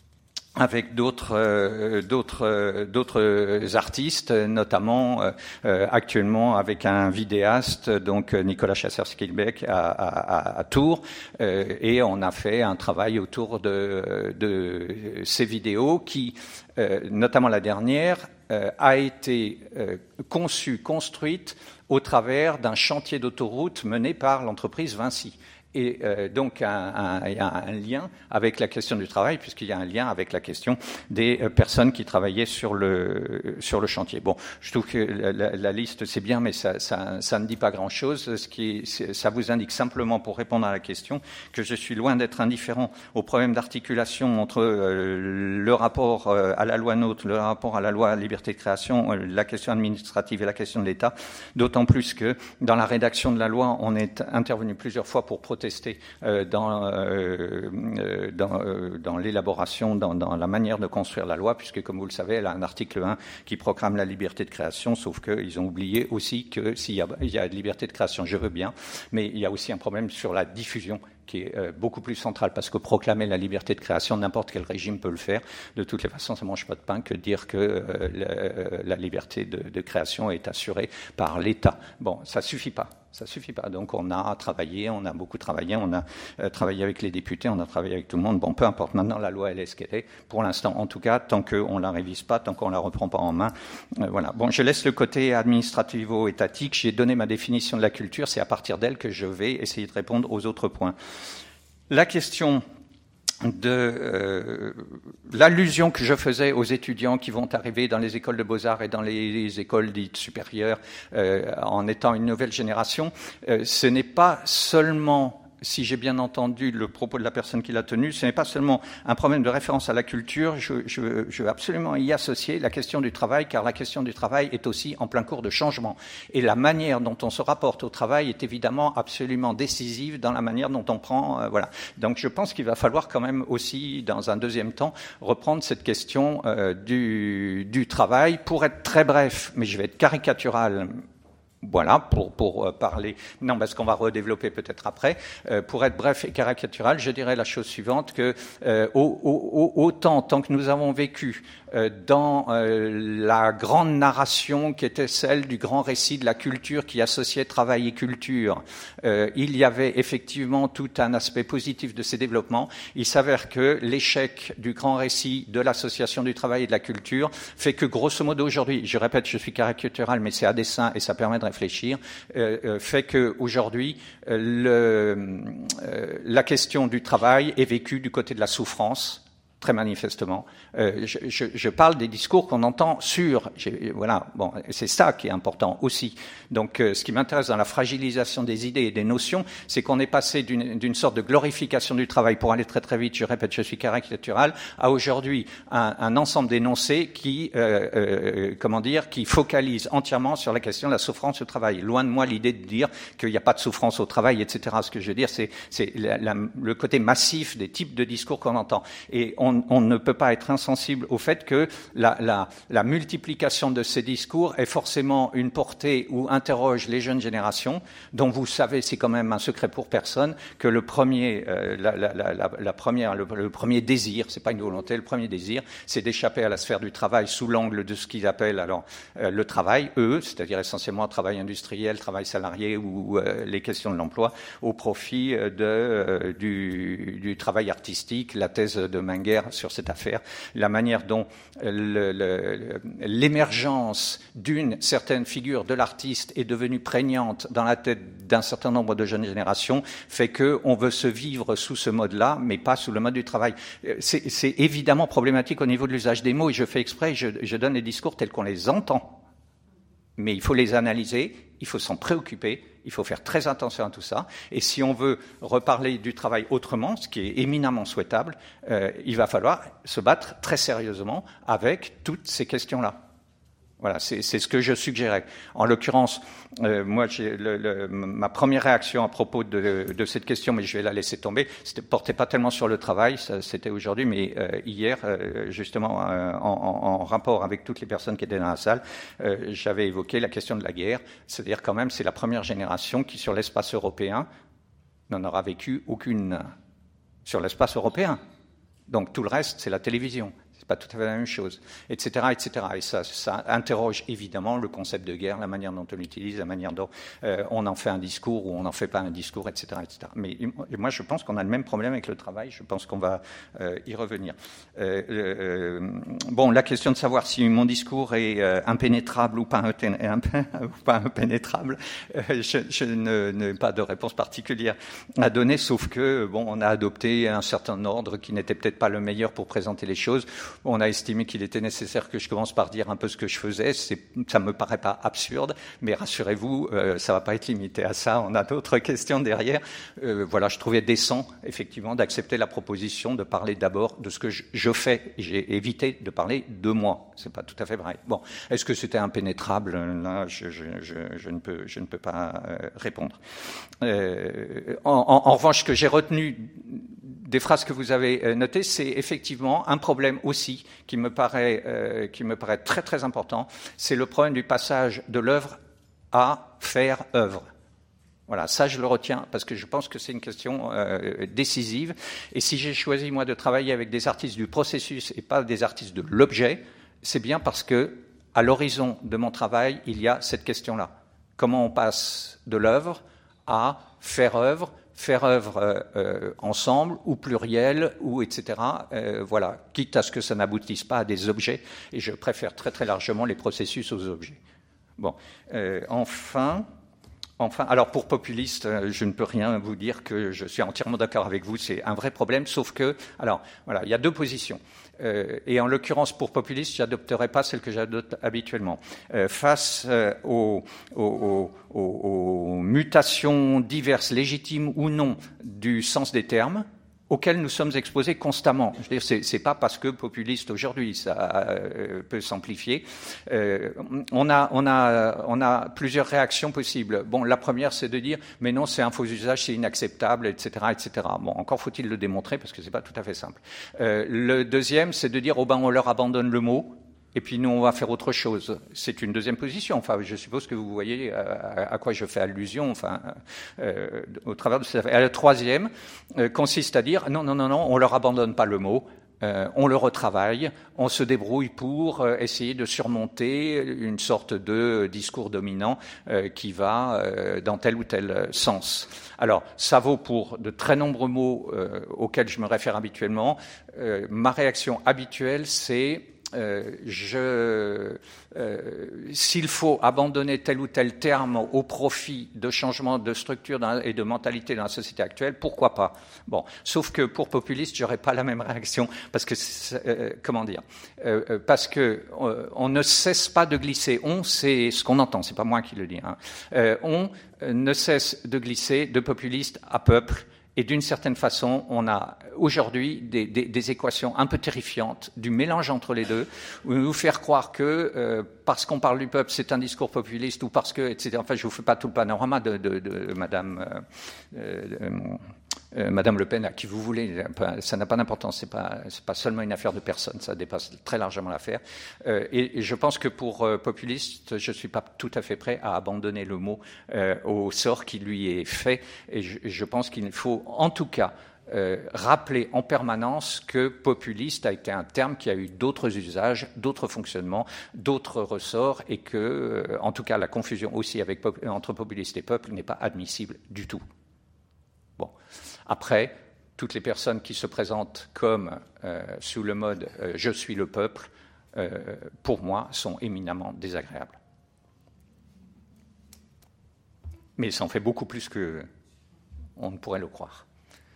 avec d'autres euh, d'autres euh, d'autres artistes, notamment euh, actuellement avec un vidéaste, donc Nicolas Chasseur-Skilbeck à, à, à Tours, euh, et on a fait un travail autour de, de ces vidéos qui, euh, notamment la dernière, euh, a été euh, conçue, construite au travers d'un chantier d'autoroute mené par l'entreprise Vinci. Et euh, donc, un, un, il y a un lien avec la question du travail, puisqu'il y a un lien avec la question des euh, personnes qui travaillaient sur le sur le chantier. Bon, je trouve que la, la, la liste, c'est bien, mais ça, ça, ça ne dit pas grand-chose. Ce qui est, ça vous indique simplement, pour répondre à la question, que je suis loin d'être indifférent au problème d'articulation entre euh, le rapport euh, à la loi NOTRe, le rapport à la loi liberté de création, euh, la question administrative et la question de l'État, d'autant plus que dans la rédaction de la loi, on est intervenu plusieurs fois pour protester dans, euh, dans, euh, dans l'élaboration, dans, dans la manière de construire la loi, puisque, comme vous le savez, elle a un article un qui proclame la liberté de création, sauf qu'ils ont oublié aussi que s'il y a, il y a liberté de création, je veux bien, mais il y a aussi un problème sur la diffusion qui est euh, beaucoup plus central, parce que proclamer la liberté de création, n'importe quel régime peut le faire. De toutes les façons, ça ne mange pas de pain que de dire que euh, la, la liberté de, de création est assurée par l'État. Bon, ça suffit pas. Ça suffit pas. Donc on a travaillé, on a beaucoup travaillé, on a euh, travaillé avec les députés, on a travaillé avec tout le monde. Bon, peu importe. Maintenant, la loi, elle est ce qu'elle est. Pour l'instant, en tout cas, tant qu'on la révise pas, tant qu'on la reprend pas en main, euh, voilà. Bon, je laisse le côté administrativo-étatique. J'ai donné ma définition de la culture. C'est à partir d'elle que je vais essayer de répondre aux autres points. La question de euh, l'allusion que je faisais aux étudiants qui vont arriver dans les écoles de beaux-arts et dans les, les écoles dites supérieures euh, en étant une nouvelle génération, euh, ce n'est pas seulement, si j'ai bien entendu le propos de la personne qui l'a tenu, ce n'est pas seulement un problème de référence à la culture, je, je, je veux absolument y associer la question du travail, car la question du travail est aussi en plein cours de changement. Et la manière dont on se rapporte au travail est évidemment absolument décisive dans la manière dont on prend, euh, voilà. Donc je pense qu'il va falloir quand même aussi, dans un deuxième temps, reprendre cette question euh, du, du travail. Pour être très bref, mais je vais être caricatural, voilà, pour, pour euh, parler, non, parce qu'on va redévelopper peut-être après, euh, pour être bref et caricatural, je dirais la chose suivante, que euh, au, au, autant, tant que nous avons vécu euh, dans euh, la grande narration qui était celle du grand récit de la culture qui associait travail et culture, euh, il y avait effectivement tout un aspect positif de ces développements. Il s'avère que l'échec du grand récit de l'association du travail et de la culture fait que, grosso modo, aujourd'hui, je répète, je suis caricatural, mais c'est à dessein et ça permet de réfléchir, euh, euh, fait que aujourd'hui, euh, le, euh, la question du travail est vécue du côté de la souffrance. Très manifestement. Euh, je, je, je parle des discours qu'on entend sur, voilà, bon, c'est ça qui est important aussi. Donc, euh, ce qui m'intéresse dans la fragilisation des idées et des notions, c'est qu'on est passé d'une, d'une sorte de glorification du travail, pour aller très très vite, je répète, je suis caricatural, à aujourd'hui un, un ensemble d'énoncés qui, euh, euh, comment dire, qui focalise entièrement sur la question de la souffrance au travail. Loin de moi l'idée de dire qu'il n'y a pas de souffrance au travail, et cetera. Ce que je veux dire, c'est, c'est la, la, le côté massif des types de discours qu'on entend. Et on On, on ne peut pas être insensible au fait que la, la, la multiplication de ces discours est forcément une portée où interroge les jeunes générations, dont vous savez, c'est quand même un secret pour personne, que le premier, euh, la, la, la, la première, le, le premier désir, c'est pas une volonté, le premier désir, c'est d'échapper à la sphère du travail sous l'angle de ce qu'ils appellent alors euh, le travail, eux, c'est-à-dire essentiellement travail industriel, travail salarié ou euh, les questions de l'emploi, au profit de euh, du, du travail artistique, la thèse de Menger sur cette affaire, la manière dont le, le, l'émergence d'une certaine figure de l'artiste est devenue prégnante dans la tête d'un certain nombre de jeunes générations, fait qu'on veut se vivre sous ce mode-là, mais pas sous le mode du travail. C'est, c'est évidemment problématique au niveau de l'usage des mots, et je fais exprès, je, je donne les discours tels qu'on les entend. Mais il faut les analyser, il faut s'en préoccuper, il faut faire très attention à tout ça. Et si on veut reparler du travail autrement, ce qui est éminemment souhaitable, euh, il va falloir se battre très sérieusement avec toutes ces questions-là. Voilà, c'est, c'est ce que je suggérais. En l'occurrence, euh, moi, j'ai le, le, ma première réaction à propos de, de cette question, mais je vais la laisser tomber, c'était portait pas tellement sur le travail, ça, c'était aujourd'hui, mais euh, hier, euh, justement, euh, en, en, en rapport avec toutes les personnes qui étaient dans la salle, euh, j'avais évoqué la question de la guerre. C'est-à-dire quand même, c'est la première génération qui, sur l'espace européen, n'en aura vécu aucune sur l'espace européen. Donc tout le reste, c'est la télévision. Pas tout à fait la même chose, et cetera, et cetera. Et ça, ça interroge évidemment le concept de guerre, la manière dont on l'utilise, la manière dont euh, on en fait un discours ou on n'en fait pas un discours, et cetera, et cetera. Mais et moi, je pense qu'on a le même problème avec le travail. Je pense qu'on va euh, y revenir. Euh, euh, bon, la question de savoir si mon discours est euh, impénétrable ou pas, ou pas impénétrable, euh, je, je ne n'ai pas de réponse particulière à donner, sauf que bon, on a adopté un certain ordre qui n'était peut-être pas le meilleur pour présenter les choses. On a estimé qu'il était nécessaire que je commence par dire un peu ce que je faisais. C'est, ça me paraît pas absurde, mais rassurez-vous, euh, ça va pas être limité à ça. On a d'autres questions derrière. Euh, voilà, je trouvais décent, effectivement, d'accepter la proposition de parler d'abord de ce que je, je fais. J'ai évité de parler de moi. C'est pas tout à fait vrai. Bon, est-ce que c'était impénétrable? Là, je, je, je, je ne peux, je ne peux pas euh, répondre. Euh, en, en, en revanche, ce que j'ai retenu des phrases que vous avez notées, c'est effectivement un problème aussi qui me paraît, euh, qui me paraît très très important. C'est le problème du passage de l'œuvre à faire œuvre. Voilà, ça je le retiens parce que je pense que c'est une question euh, décisive. Et si j'ai choisi moi de travailler avec des artistes du processus et pas des artistes de l'objet, c'est bien parce que à l'horizon de mon travail, il y a cette question-là. Comment on passe de l'œuvre à faire œuvre? Faire œuvre euh, euh, ensemble ou pluriel ou et cetera. Euh, voilà, quitte à ce que ça n'aboutisse pas à des objets. Et je préfère très très largement les processus aux objets. Bon, euh, enfin, enfin, alors pour populiste, je ne peux rien vous dire que je suis entièrement d'accord avec vous. C'est un vrai problème, sauf que, alors voilà, il y a deux positions. Euh, et en l'occurrence, pour populiste, j'adopterai pas celle que j'adopte habituellement. Euh, face euh, aux, aux, aux, aux mutations diverses, légitimes ou non, du sens des termes, auxquels nous sommes exposés constamment. Je veux dire, c'est, c'est pas parce que populiste aujourd'hui, ça euh, peut s'amplifier. Euh, on a, on a, on a plusieurs réactions possibles. Bon, la première, c'est de dire, mais non, c'est un faux usage, c'est inacceptable, et cetera, et cetera. Bon, encore faut-il le démontrer parce que c'est pas tout à fait simple. Euh, le deuxième, c'est de dire, oh ben, on leur abandonne le mot. Et puis nous, on va faire autre chose. C'est une deuxième position. Enfin, je suppose que vous voyez à, à quoi je fais allusion. Enfin, euh, au travers de cette affaire. Et la troisième euh, consiste à dire non, non, non, non, on leur abandonne pas le mot. Euh, on le retravaille, on se débrouille pour euh, essayer de surmonter une sorte de discours dominant euh, qui va euh, dans tel ou tel sens. Alors, ça vaut pour de très nombreux mots euh, auxquels je me réfère habituellement. Euh, ma réaction habituelle, c'est euh, je, euh, s'il faut abandonner tel ou tel terme au profit de changements de structure et de mentalité dans la société actuelle, pourquoi pas? Bon, sauf que pour populiste, j'aurais pas la même réaction parce que euh, comment dire euh, parce que euh, on ne cesse pas de glisser. On, c'est ce qu'on entend, c'est pas moi qui le dis. Hein. Euh, on ne cesse de glisser de populiste à peuple. Et d'une certaine façon, on a aujourd'hui des, des, des équations un peu terrifiantes du mélange entre les deux, où nous faire croire que euh, parce qu'on parle du peuple, c'est un discours populiste, ou parce que, et cetera. Enfin, je vous fais pas tout le panorama de, de, de Madame euh, euh, euh, Madame Le Pen, à qui vous voulez. Ça n'a pas d'importance. C'est pas, c'est pas seulement une affaire de personne. Ça dépasse très largement l'affaire. Euh, et, et je pense que pour euh, populiste, je suis pas tout à fait prêt à abandonner le mot euh, au sort qui lui est fait. Et je, je pense qu'il faut, en tout cas, euh, rappeler en permanence que populiste a été un terme qui a eu d'autres usages, d'autres fonctionnements, d'autres ressorts, et que, euh, en tout cas, la confusion aussi avec, entre populiste et peuple n'est pas admissible du tout. Bon. Après, toutes les personnes qui se présentent comme euh, sous le mode euh, « je suis le peuple euh, », pour moi, sont éminemment désagréables. Mais ça en fait beaucoup plus qu'on ne pourrait le croire.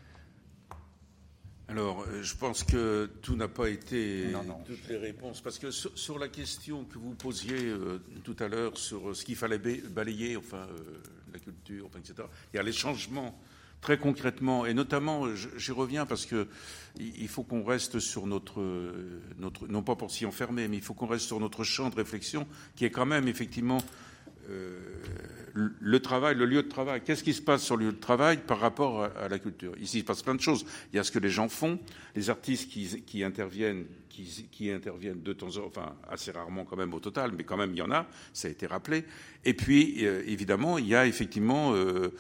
Alors, je pense que tout n'a pas été non, non. toutes les réponses, parce que sur, sur la question que vous posiez euh, tout à l'heure sur ce qu'il fallait balayer, enfin euh, la culture, enfin, et cetera. Il y a les changements très concrètement, et notamment, j'y reviens parce que il faut qu'on reste sur notre, notre, non pas pour s'y enfermer, mais il faut qu'on reste sur notre champ de réflexion, qui est quand même effectivement euh, le travail, le lieu de travail. Qu'est-ce qui se passe sur le lieu de travail par rapport à, à la culture? Ici, il se passe plein de choses. Il y a ce que les gens font, les artistes qui, qui interviennent, qui, qui interviennent de temps en temps, enfin assez rarement quand même au total, mais quand même il y en a, ça a été rappelé. Et puis, euh, évidemment, il y a effectivement euh,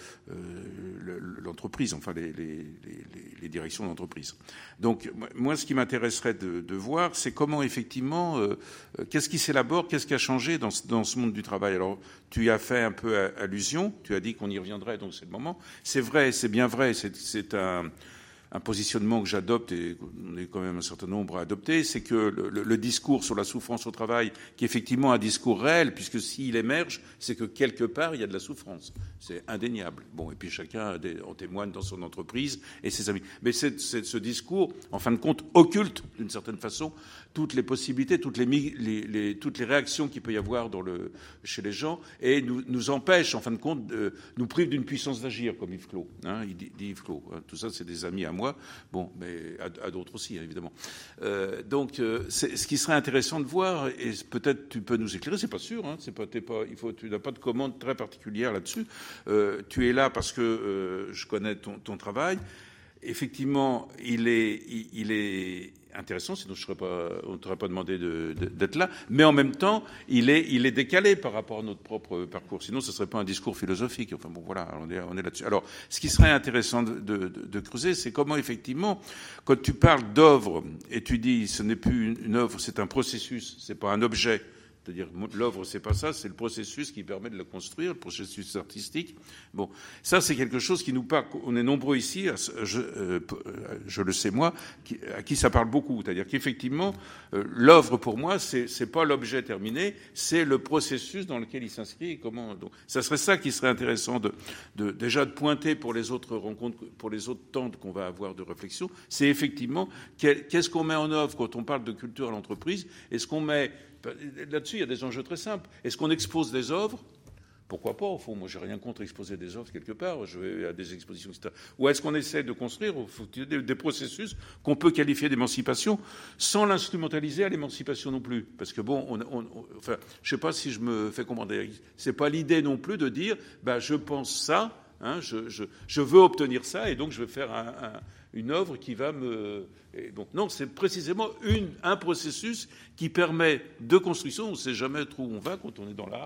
euh, l'entreprise, enfin les, les, les, les directions d'entreprise. Donc, moi, ce qui m'intéresserait de, de voir, c'est comment effectivement, euh, qu'est-ce qui s'élabore, qu'est-ce qui a changé dans, dans ce monde du travail. Alors, tu y as fait un peu allusion, tu as dit qu'on y reviendrait, donc c'est le moment. C'est vrai, c'est bien vrai, c'est, c'est un... un positionnement que j'adopte, et on est quand même un certain nombre à adopter, c'est que le, le, le discours sur la souffrance au travail, qui est effectivement un discours réel, puisque s'il émerge, c'est que quelque part, il y a de la souffrance. C'est indéniable. Bon, et puis chacun en témoigne dans son entreprise et ses amis. Mais c'est, c'est, ce discours, en fin de compte, occulte, d'une certaine façon, toutes les possibilités, toutes les, les, les, toutes les réactions qu'il peut y avoir dans le, chez les gens, et nous, nous empêche, en fin de compte, de, nous prive d'une puissance d'agir, comme Yves Clos. Hein, il dit, dit Yves Clos. Hein, tout ça, c'est des amis à moi. Bon, mais à, à d'autres aussi, hein, évidemment. Euh, donc, euh, c'est, ce qui serait intéressant de voir, et peut-être tu peux nous éclairer, c'est pas sûr, hein, c'est pas, t'es pas, il faut, tu n'as pas de commande très particulière là-dessus. Euh, tu es là parce que euh, je connais ton, ton travail. Effectivement, il est, il, il est intéressant, sinon je serais pas, on ne t'aurait pas demandé de, de, d'être là. Mais en même temps, il est, il est décalé par rapport à notre propre parcours. Sinon, ce serait pas un discours philosophique. Enfin bon, voilà, on est, on est là-dessus. Alors, ce qui serait intéressant de, de, de creuser, c'est comment effectivement, quand tu parles d'œuvre et tu dis, ce n'est plus une, une œuvre, c'est un processus, c'est pas un objet. C'est-à-dire, l'œuvre, c'est pas ça, c'est le processus qui permet de la construire, le processus artistique. Bon, ça, c'est quelque chose qui nous parle. On est nombreux ici, je, euh, je le sais moi, qui, à qui ça parle beaucoup. C'est-à-dire qu'effectivement, euh, l'œuvre pour moi, c'est, c'est pas l'objet terminé, c'est le processus dans lequel il s'inscrit. Et comment. Donc, ça serait ça qui serait intéressant de, de déjà de pointer pour les autres rencontres, pour les autres temps qu'on va avoir de réflexion. C'est effectivement qu'est-ce qu'on met en œuvre quand on parle de culture à l'entreprise. Est-ce qu'on met Là-dessus, il y a des enjeux très simples. Est-ce qu'on expose des œuvres? Pourquoi pas, au fond. Moi, j'ai rien contre exposer des œuvres quelque part. Je vais à des expositions, et cetera. Ou est-ce qu'on essaie de construire des, des processus qu'on peut qualifier d'émancipation sans l'instrumentaliser à l'émancipation non plus? Parce que bon, on, on, on, enfin, je sais pas si je me fais comprendre. C'est pas l'idée non plus de dire, bah, je pense ça, hein, je, je, je veux obtenir ça, et donc je vais faire un, un une œuvre qui va me... Et donc non, c'est précisément une, un processus qui permet de construction. On ne sait jamais trop où on va quand on est dans l'art.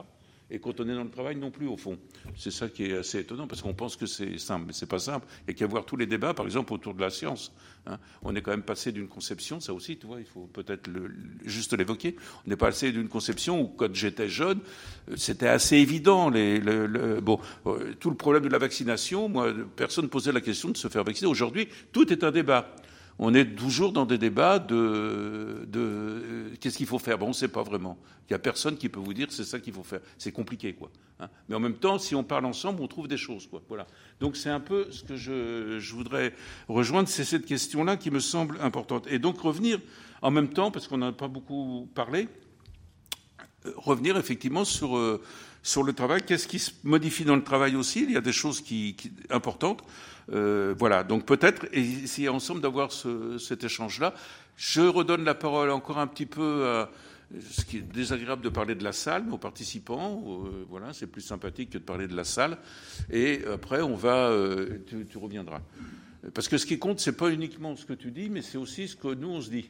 Et quand on est dans le travail, non plus, au fond. C'est ça qui est assez étonnant, parce qu'on pense que c'est simple, mais c'est pas simple. Il n'y a qu'à voir tous les débats, par exemple, autour de la science. Hein. On est quand même passé d'une conception, ça aussi, tu vois, il faut peut-être le, juste l'évoquer. On est passé d'une conception où, quand j'étais jeune, c'était assez évident. Les, le, le, bon, tout le problème de la vaccination, moi, personne ne posait la question de se faire vacciner. Aujourd'hui, tout est un débat. On est toujours dans des débats de, de euh, qu'est-ce qu'il faut faire. Bon, on ne sait pas vraiment. Il n'y a personne qui peut vous dire c'est ça qu'il faut faire. C'est compliqué, quoi. Hein. Mais en même temps, si on parle ensemble, on trouve des choses, quoi. Voilà. Donc c'est un peu ce que je, je voudrais rejoindre, c'est cette question-là qui me semble importante. Et donc revenir en même temps, parce qu'on n'en a pas beaucoup parlé, revenir effectivement sur euh, sur le travail. Qu'est-ce qui se modifie dans le travail aussi? Il y a des choses qui, qui importantes. Euh, voilà, donc peut-être essayer ensemble d'avoir ce, cet échange-là. Je redonne la parole encore un petit peu à ce qui est désagréable de parler de la salle, mais aux participants. Euh, voilà, c'est plus sympathique que de parler de la salle. Et après, on va, euh, tu, tu reviendras. Parce que ce qui compte, c'est pas uniquement ce que tu dis, mais c'est aussi ce que nous on se dit.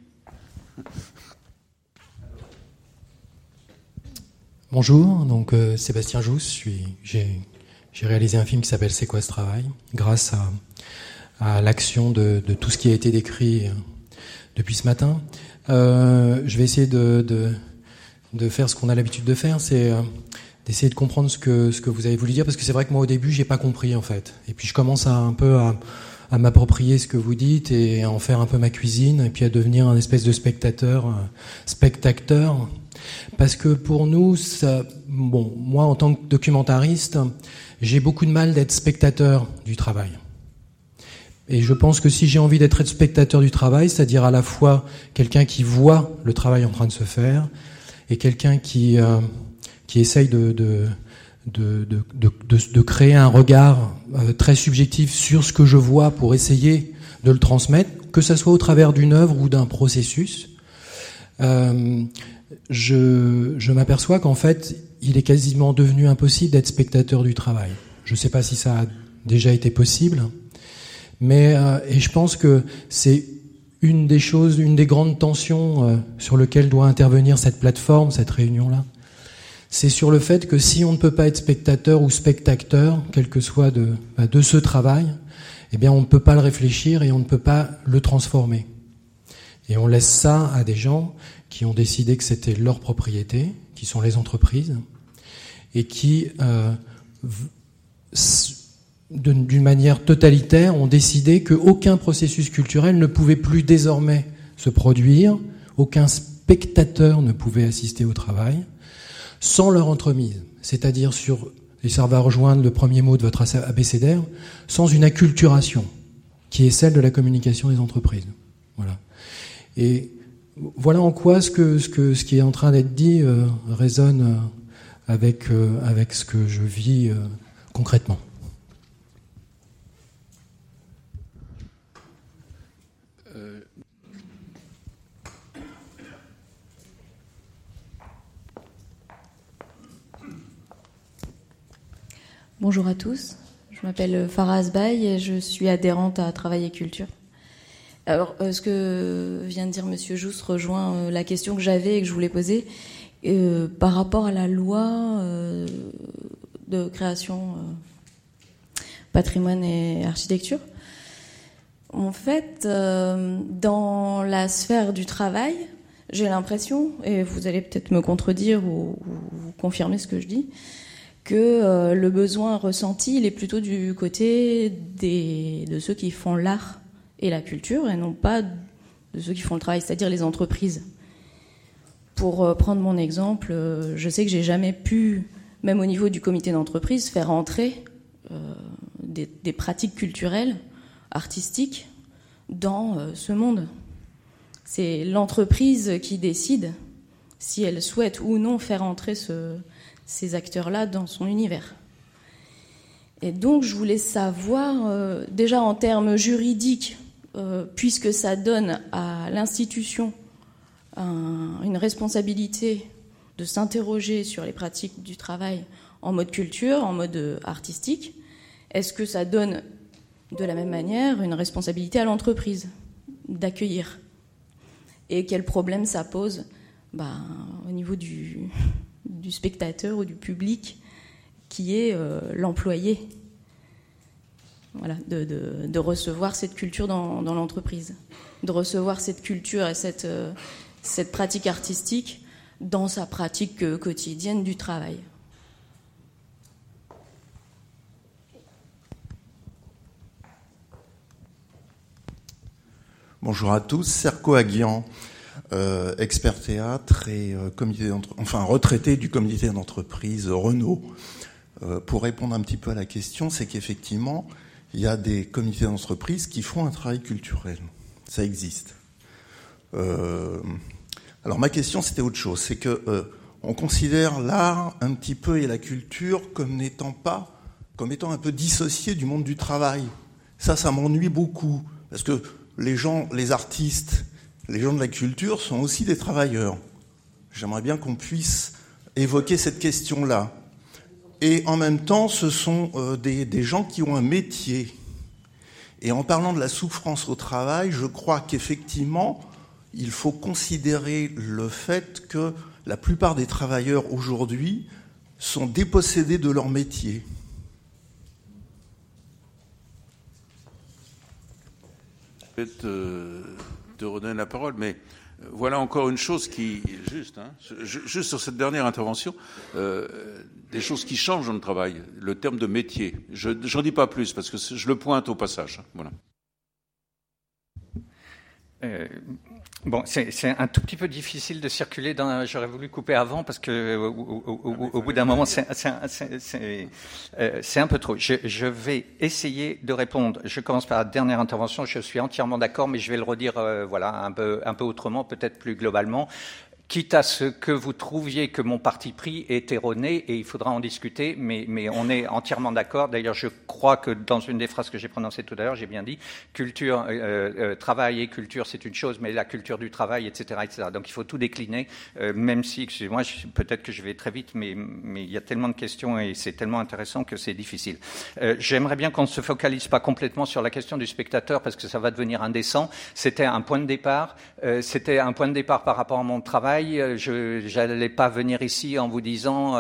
Bonjour, donc euh, Sébastien Jousse, je suis, j'ai J'ai réalisé un film qui s'appelle C'est quoi ce travail, grâce à, à l'action de, de tout ce qui a été décrit depuis ce matin. Euh, je vais essayer de, de, de faire ce qu'on a l'habitude de faire, c'est euh, d'essayer de comprendre ce que, ce que vous avez voulu dire, parce que c'est vrai que moi au début j'ai pas compris en fait. Et puis je commence à, un peu à, à m'approprier ce que vous dites et à en faire un peu ma cuisine, et puis à devenir un espèce de spectateur, un spectateur. Parce que pour nous, ça, bon, moi en tant que documentariste, j'ai beaucoup de mal d'être spectateur du travail. Et je pense que si j'ai envie d'être spectateur du travail, c'est-à-dire à la fois quelqu'un qui voit le travail en train de se faire et quelqu'un qui euh, qui essaye de de, de de de de de créer un regard euh, très subjectif sur ce que je vois pour essayer de le transmettre, que ça soit au travers d'une œuvre ou d'un processus, euh, je je m'aperçois qu'en fait il est quasiment devenu impossible d'être spectateur du travail. Je ne sais pas si ça a déjà été possible, mais euh, et je pense que c'est une des choses, une des grandes tensions euh, sur lesquelles doit intervenir cette plateforme, cette réunion-là. C'est sur le fait que si on ne peut pas être spectateur ou spectateur, quel que soit de, de ce travail, eh bien on ne peut pas le réfléchir et on ne peut pas le transformer. Et on laisse ça à des gens qui ont décidé que c'était leur propriété, qui sont les entreprises, et qui, euh, d'une manière totalitaire, ont décidé qu'aucun processus culturel ne pouvait plus désormais se produire, aucun spectateur ne pouvait assister au travail, sans leur entremise, c'est-à-dire sur, et ça va rejoindre le premier mot de votre abécédaire, sans une acculturation, qui est celle de la communication des entreprises. Voilà. Et voilà en quoi ce que ce que ce qui est en train d'être dit euh, résonne euh, avec euh, avec ce que je vis euh, concrètement. Euh... Bonjour à tous, je m'appelle Farah Asbaï et je suis adhérente à Travail et Culture. Alors, euh, ce que vient de dire Monsieur Jousse rejoint euh, la question que j'avais et que je voulais poser euh, par rapport à la loi euh, de création euh, patrimoine et architecture. En fait, euh, dans la sphère du travail, j'ai l'impression, et vous allez peut-être me contredire ou, ou confirmer ce que je dis, que euh, le besoin ressenti, il est plutôt du côté des, de ceux qui font l'art et la culture, et non pas de ceux qui font le travail, c'est-à-dire les entreprises. Pour prendre mon exemple, je sais que j'ai jamais pu, même au niveau du comité d'entreprise, faire entrer euh, des, des pratiques culturelles, artistiques, dans euh, ce monde. C'est l'entreprise qui décide si elle souhaite ou non faire entrer ce, ces acteurs-là dans son univers. Et donc, je voulais savoir, euh, déjà en termes juridiques, Euh, puisque ça donne à l'institution un, une responsabilité de s'interroger sur les pratiques du travail en mode culture, en mode artistique, est-ce que ça donne de la même manière une responsabilité à l'entreprise d'accueillir? Et quel problème ça pose bah, au niveau du, du spectateur ou du public qui est euh, l'employé. Voilà, de, de, de recevoir cette culture dans, dans l'entreprise, de recevoir cette culture et cette, euh, cette pratique artistique dans sa pratique euh, quotidienne du travail. Bonjour à tous, Serko Aguian, euh, expert théâtre et euh, comité enfin retraité du comité d'entreprise Renault. Euh, pour répondre un petit peu à la question, c'est qu'effectivement, il y a des comités d'entreprise qui font un travail culturel. Ça existe. Euh, alors ma question, c'était autre chose. C'est que euh, on considère l'art un petit peu et la culture comme n'étant pas, comme étant un peu dissociés du monde du travail. Ça, ça m'ennuie beaucoup. Parce que les gens, les artistes, les gens de la culture sont aussi des travailleurs. J'aimerais bien qu'on puisse évoquer cette question-là. Et en même temps, ce sont euh, des, des gens qui ont un métier. Et en parlant de la souffrance au travail, je crois qu'effectivement, il faut considérer le fait que la plupart des travailleurs aujourd'hui sont dépossédés de leur métier. Je vais te, te redonner la parole, mais voilà encore une chose qui, juste, hein, juste sur cette dernière intervention, euh, des choses qui changent dans le travail, le terme de métier. Je n'en dis pas plus parce que je le pointe au passage. Voilà. Euh, bon, c'est, c'est un tout petit peu difficile de circuler dans. J'aurais voulu couper avant parce que au, au, au, au bout d'un moment, c'est, c'est, c'est, c'est, euh, c'est un peu trop. Je, je vais essayer de répondre. Je commence par la dernière intervention. Je suis entièrement d'accord, mais je vais le redire, euh, voilà, un peu, un peu autrement, peut-être plus globalement. Quitte à ce que vous trouviez que mon parti pris est erroné, et il faudra en discuter, mais, mais on est entièrement d'accord. D'ailleurs, je crois que dans une des phrases que j'ai prononcées tout à l'heure, j'ai bien dit culture, euh, euh, travail et culture, c'est une chose, mais la culture du travail, et cetera, et cetera. Donc, il faut tout décliner, euh, même si, excusez-moi, je, peut-être que je vais très vite, mais, mais il y a tellement de questions et c'est tellement intéressant que c'est difficile. Euh, j'aimerais bien qu'on ne se focalise pas complètement sur la question du spectateur, parce que ça va devenir indécent. C'était un point de départ. Euh, c'était un point de départ par rapport à mon travail. Je n'allais pas venir ici en vous disant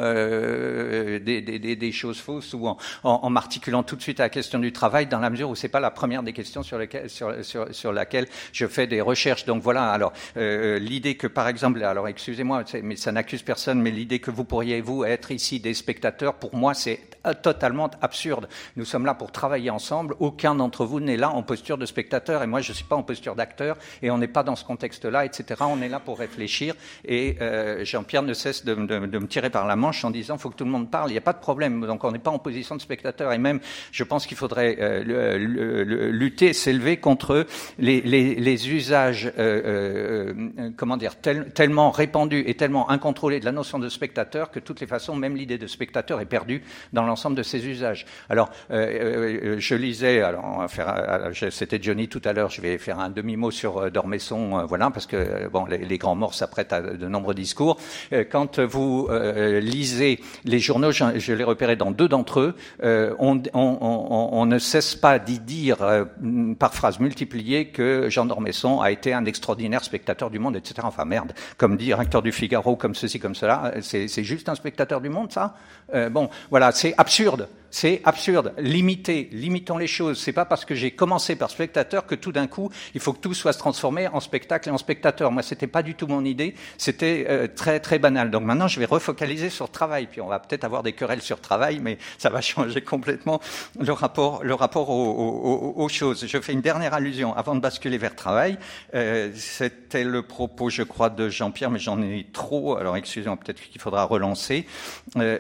euh, des, des, des choses fausses ou en, en, en m'articulant tout de suite à la question du travail, dans la mesure où c'est pas la première des questions sur, lesquelles, sur, sur, sur laquelle je fais des recherches. Donc voilà. Alors euh, l'idée que par exemple, alors excusez-moi, mais ça n'accuse personne, mais l'idée que vous pourriez vous être ici des spectateurs, pour moi c'est totalement absurde. Nous sommes là pour travailler ensemble. Aucun d'entre vous n'est là en posture de spectateur, et moi je suis pas en posture d'acteur, et on n'est pas dans ce contexte-là, et cetera. On est là pour réfléchir. Et euh, Jean-Pierre ne cesse de, de, de me tirer par la manche en disant « faut que tout le monde parle, il n'y a pas de problème ». Donc on n'est pas en position de spectateur. Et même, je pense qu'il faudrait euh, le, le, lutter, s'élever contre les, les, les usages euh, euh, comment dire, tel, tellement répandus et tellement incontrôlés de la notion de spectateur que de toutes les façons, même l'idée de spectateur est perdue dans l'ensemble de ces usages. Alors, euh, euh, je lisais, alors on va faire, c'était Johnny tout à l'heure, je vais faire un demi-mot sur euh, d'Ormesson, euh, voilà, parce que bon, les, les grands morts s'apprêtent à de nombreux discours. Quand vous euh, lisez les journaux, je, je l'ai repéré dans deux d'entre eux, euh, on, on, on, on ne cesse pas d'y dire euh, par phrases multipliées que Jean d'Ormesson a été un extraordinaire spectateur du monde, et cetera. Enfin merde, comme directeur du Figaro, comme ceci, comme cela, c'est, c'est juste un spectateur du monde, ça euh, Bon, voilà, c'est absurde. C'est absurde. Limitez, limitons les choses. C'est pas parce que j'ai commencé par spectateur que tout d'un coup, il faut que tout soit transformé en spectacle et en spectateur. Moi, c'était pas du tout mon idée. C'était euh, très, très banal. Donc maintenant, je vais refocaliser sur travail. Puis on va peut-être avoir des querelles sur travail, mais ça va changer complètement le rapport, le rapport aux, aux, aux choses. Je fais une dernière allusion avant de basculer vers travail. Euh, c'était le propos, je crois, de Jean-Pierre, mais j'en ai trop. Alors, excusez-moi, peut-être qu'il faudra relancer. Euh,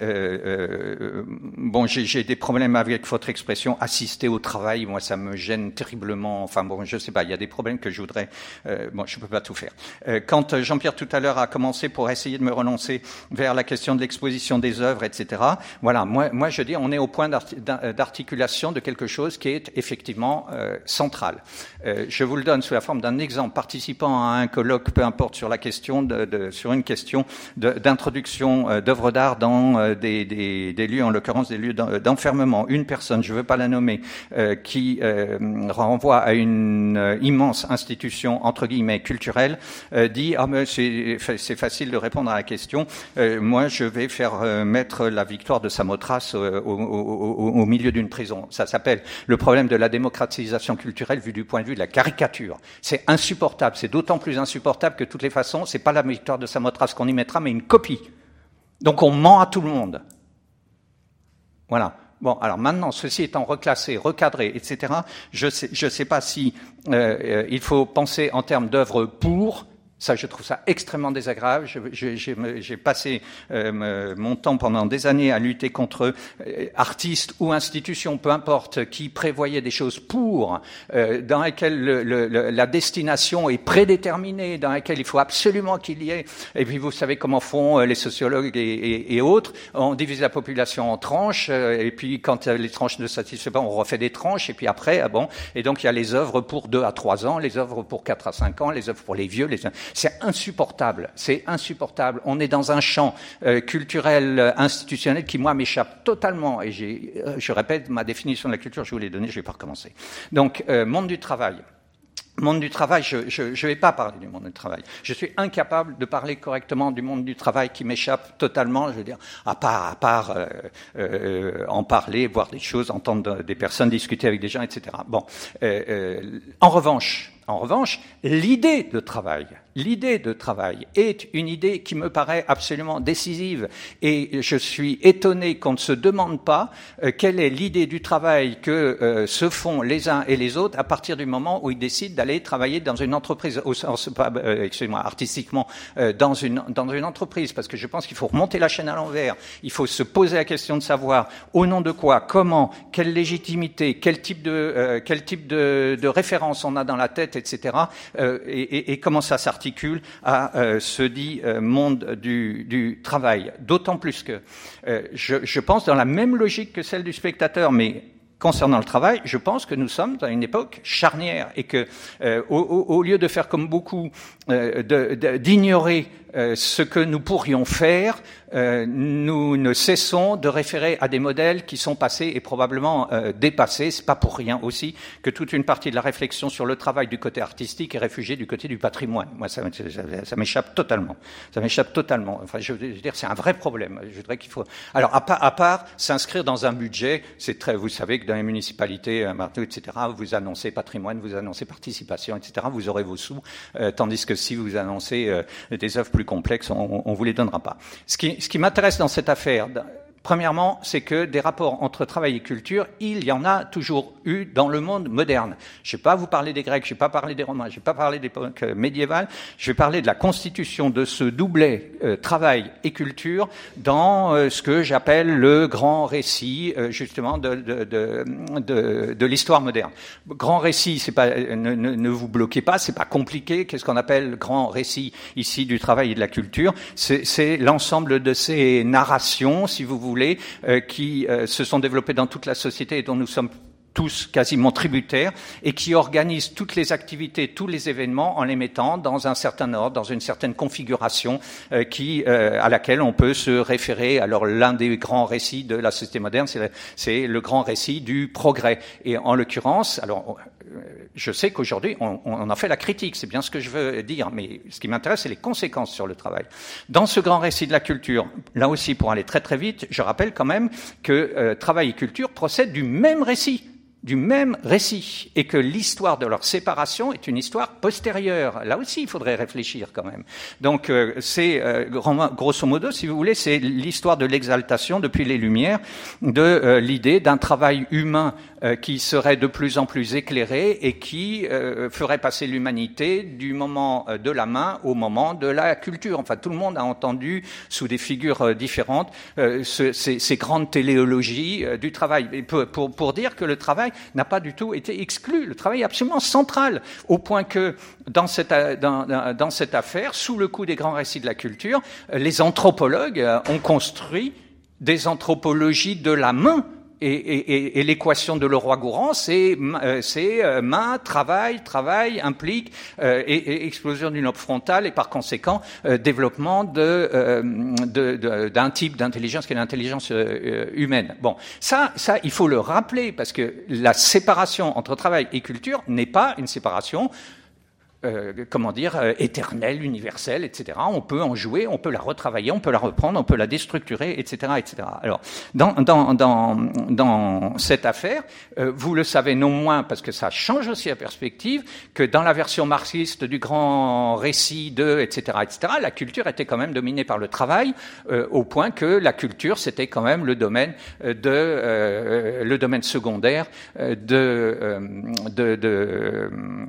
euh, bon, j'ai, j'ai des problèmes avec votre expression assister au travail. Moi, ça me gêne terriblement. Enfin bon, je sais pas. Il y a des problèmes que je voudrais. Euh, bon, je peux pas tout faire. Euh, quand Jean-Pierre tout à l'heure a commencé pour essayer de me relancer vers la question de l'exposition des œuvres, et cetera. Voilà. Moi, moi, je dis, on est au point d'articulation de quelque chose qui est effectivement euh, central. Euh, je vous le donne sous la forme d'un exemple. Participant à un colloque, peu importe, sur la question de, de sur une question de, d'introduction euh, d'œuvres d'art dans euh, des, des, des lieux, en l'occurrence des lieux d'enseignement. d'enfermement, une personne, je ne veux pas la nommer, euh, qui euh, renvoie à une euh, immense institution entre guillemets culturelle, euh, dit ah mais c'est, c'est facile de répondre à la question. Euh, moi, je vais faire euh, mettre la victoire de Samothrace euh, au, au, au, au milieu d'une prison. Ça s'appelle le problème de la démocratisation culturelle vu du point de vue de la caricature. C'est insupportable. C'est d'autant plus insupportable que de toutes les façons, c'est pas la victoire de Samothrace qu'on y mettra, mais une copie. Donc on ment à tout le monde. Voilà. Bon, alors maintenant, ceci étant reclassé, recadré, et cetera, je sais, je sais pas si euh, il faut penser en termes d'œuvres pour. Ça, je trouve ça extrêmement désagréable. Je, je, j'ai, j'ai passé euh, mon temps pendant des années à lutter contre euh, artistes ou institutions, peu importe, qui prévoyaient des choses pour, euh, dans lesquelles le, le, le, la destination est prédéterminée, dans lesquelles il faut absolument qu'il y ait. Et puis, vous savez comment font euh, les sociologues et, et, et autres. On divise la population en tranches, euh, et puis quand euh, les tranches ne satisfont pas, on refait des tranches, et puis après, ah bon. Et donc, il y a les œuvres pour deux à trois ans, les œuvres pour quatre à cinq ans, les œuvres pour les vieux, les c'est insupportable, c'est insupportable. On est dans un champ euh, culturel, euh, institutionnel qui, moi, m'échappe totalement. Et j'ai, euh, je répète, ma définition de la culture, je vous l'ai donnée, je ne vais pas recommencer. Donc, euh, monde du travail. Monde du travail, je je, je vais pas parler du monde du travail. Je suis incapable de parler correctement du monde du travail qui m'échappe totalement. Je veux dire, à part, à part euh, euh, en parler, voir des choses, entendre des personnes discuter avec des gens, et cetera. Bon, euh, euh, en revanche, en revanche, l'idée de travail, l'idée de travail est une idée qui me paraît absolument décisive. Et je suis étonné qu'on ne se demande pas euh, quelle est l'idée du travail que euh, se font les uns et les autres à partir du moment où ils décident d'aller travailler dans une entreprise, au sens, euh, excusez-moi, artistiquement, euh, dans une dans une entreprise. Parce que je pense qu'il faut remonter la chaîne à l'envers. Il faut se poser la question de savoir au nom de quoi, comment, quelle légitimité, quel type de euh, quel type de, de référence on a dans la tête, et cetera. Euh, et, et, et comment ça s'articule à euh, ce dit euh, monde du, du travail. D'autant plus que euh, je, je pense dans la même logique que celle du spectateur, mais concernant le travail, je pense que nous sommes à une époque charnière et que euh, au, au, au lieu de faire comme beaucoup, euh, de, de, d'ignorer euh, ce que nous pourrions faire, euh, nous ne cessons de référer à des modèles qui sont passés et probablement euh, dépassés. C'est pas pour rien aussi que toute une partie de la réflexion sur le travail du côté artistique est réfugiée du côté du patrimoine. Moi, ça, ça, ça m'échappe totalement. Ça m'échappe totalement. Enfin, je veux dire, c'est un vrai problème. Je voudrais qu'il faut. Alors, à part, à part s'inscrire dans un budget, c'est très. Vous savez que dans les municipalités, et cetera, vous annoncez patrimoine, vous annoncez participation, et cetera. Vous aurez vos sous, euh, tandis que si vous annoncez euh, des œuvres plus complexes, on, on vous les donnera pas. Ce qui, ce qui m'intéresse dans cette affaire, premièrement, c'est que des rapports entre travail et culture, il y en a toujours eu dans le monde moderne. Je ne vais pas vous parler des Grecs, je ne vais pas parler des Romains, je ne vais pas parler des époques médiévales, je vais parler de la constitution de ce doublet euh, travail et culture dans euh, ce que j'appelle le grand récit, euh, justement, de, de, de, de, de l'histoire moderne. Grand récit, c'est pas, ne, ne, ne vous bloquez pas, c'est pas compliqué. Qu'est-ce qu'on appelle grand récit ici du travail et de la culture? C'est, c'est l'ensemble de ces narrations, si vous voulez, Euh, qui euh, se sont développés dans toute la société et dont nous sommes tous quasiment tributaires et qui organisent toutes les activités, tous les événements en les mettant dans un certain ordre, dans une certaine configuration euh, qui, euh, à laquelle on peut se référer. Alors l'un des grands récits de la société moderne, c'est le, c'est le grand récit du progrès. Et en l'occurrence, alors je sais qu'aujourd'hui on, on en fait la critique, c'est bien ce que je veux dire, mais ce qui m'intéresse, c'est les conséquences sur le travail. Dans ce grand récit de la culture, là aussi pour aller très très vite, je rappelle quand même que euh, travail et culture procèdent du même récit. du même récit, et que l'histoire de leur séparation est une histoire postérieure. Là aussi, il faudrait réfléchir quand même. Donc, euh, c'est, euh, grosso modo, si vous voulez, c'est l'histoire de l'exaltation depuis les Lumières, de euh, l'idée d'un travail humain euh, qui serait de plus en plus éclairé et qui euh, ferait passer l'humanité du moment de la main au moment de la culture. Enfin, tout le monde a entendu, sous des figures euh, différentes, euh, ce, ces, ces grandes téléologies euh, du travail. Et pour, pour, pour dire que le travail n'a pas du tout été exclu. Le travail est absolument central, au point que dans cette, dans, dans cette affaire, sous le coup des grands récits de la culture, les anthropologues ont construit des anthropologies de la main Et, et, et l'équation de Leroy-Gourhan, c'est, euh, c'est euh, main, travail, travail implique euh, et, et explosion du lobe frontal et par conséquent euh, développement de, euh, de, de, d'un type d'intelligence qui est l'intelligence euh, humaine. Bon, ça, ça, il faut le rappeler parce que la séparation entre travail et culture n'est pas une séparation Euh, comment dire, euh, éternelle, universelle, et cetera. On peut en jouer, on peut la retravailler, on peut la reprendre, on peut la déstructurer, et cetera, et cetera. Alors, dans, dans, dans, dans cette affaire, euh, vous le savez non moins, parce que ça change aussi la perspective, que dans la version marxiste du grand récit de, et cetera, et cetera, la culture était quand même dominée par le travail, euh, au point que la culture, c'était quand même le domaine de, euh, le domaine secondaire euh, de, euh, de, de,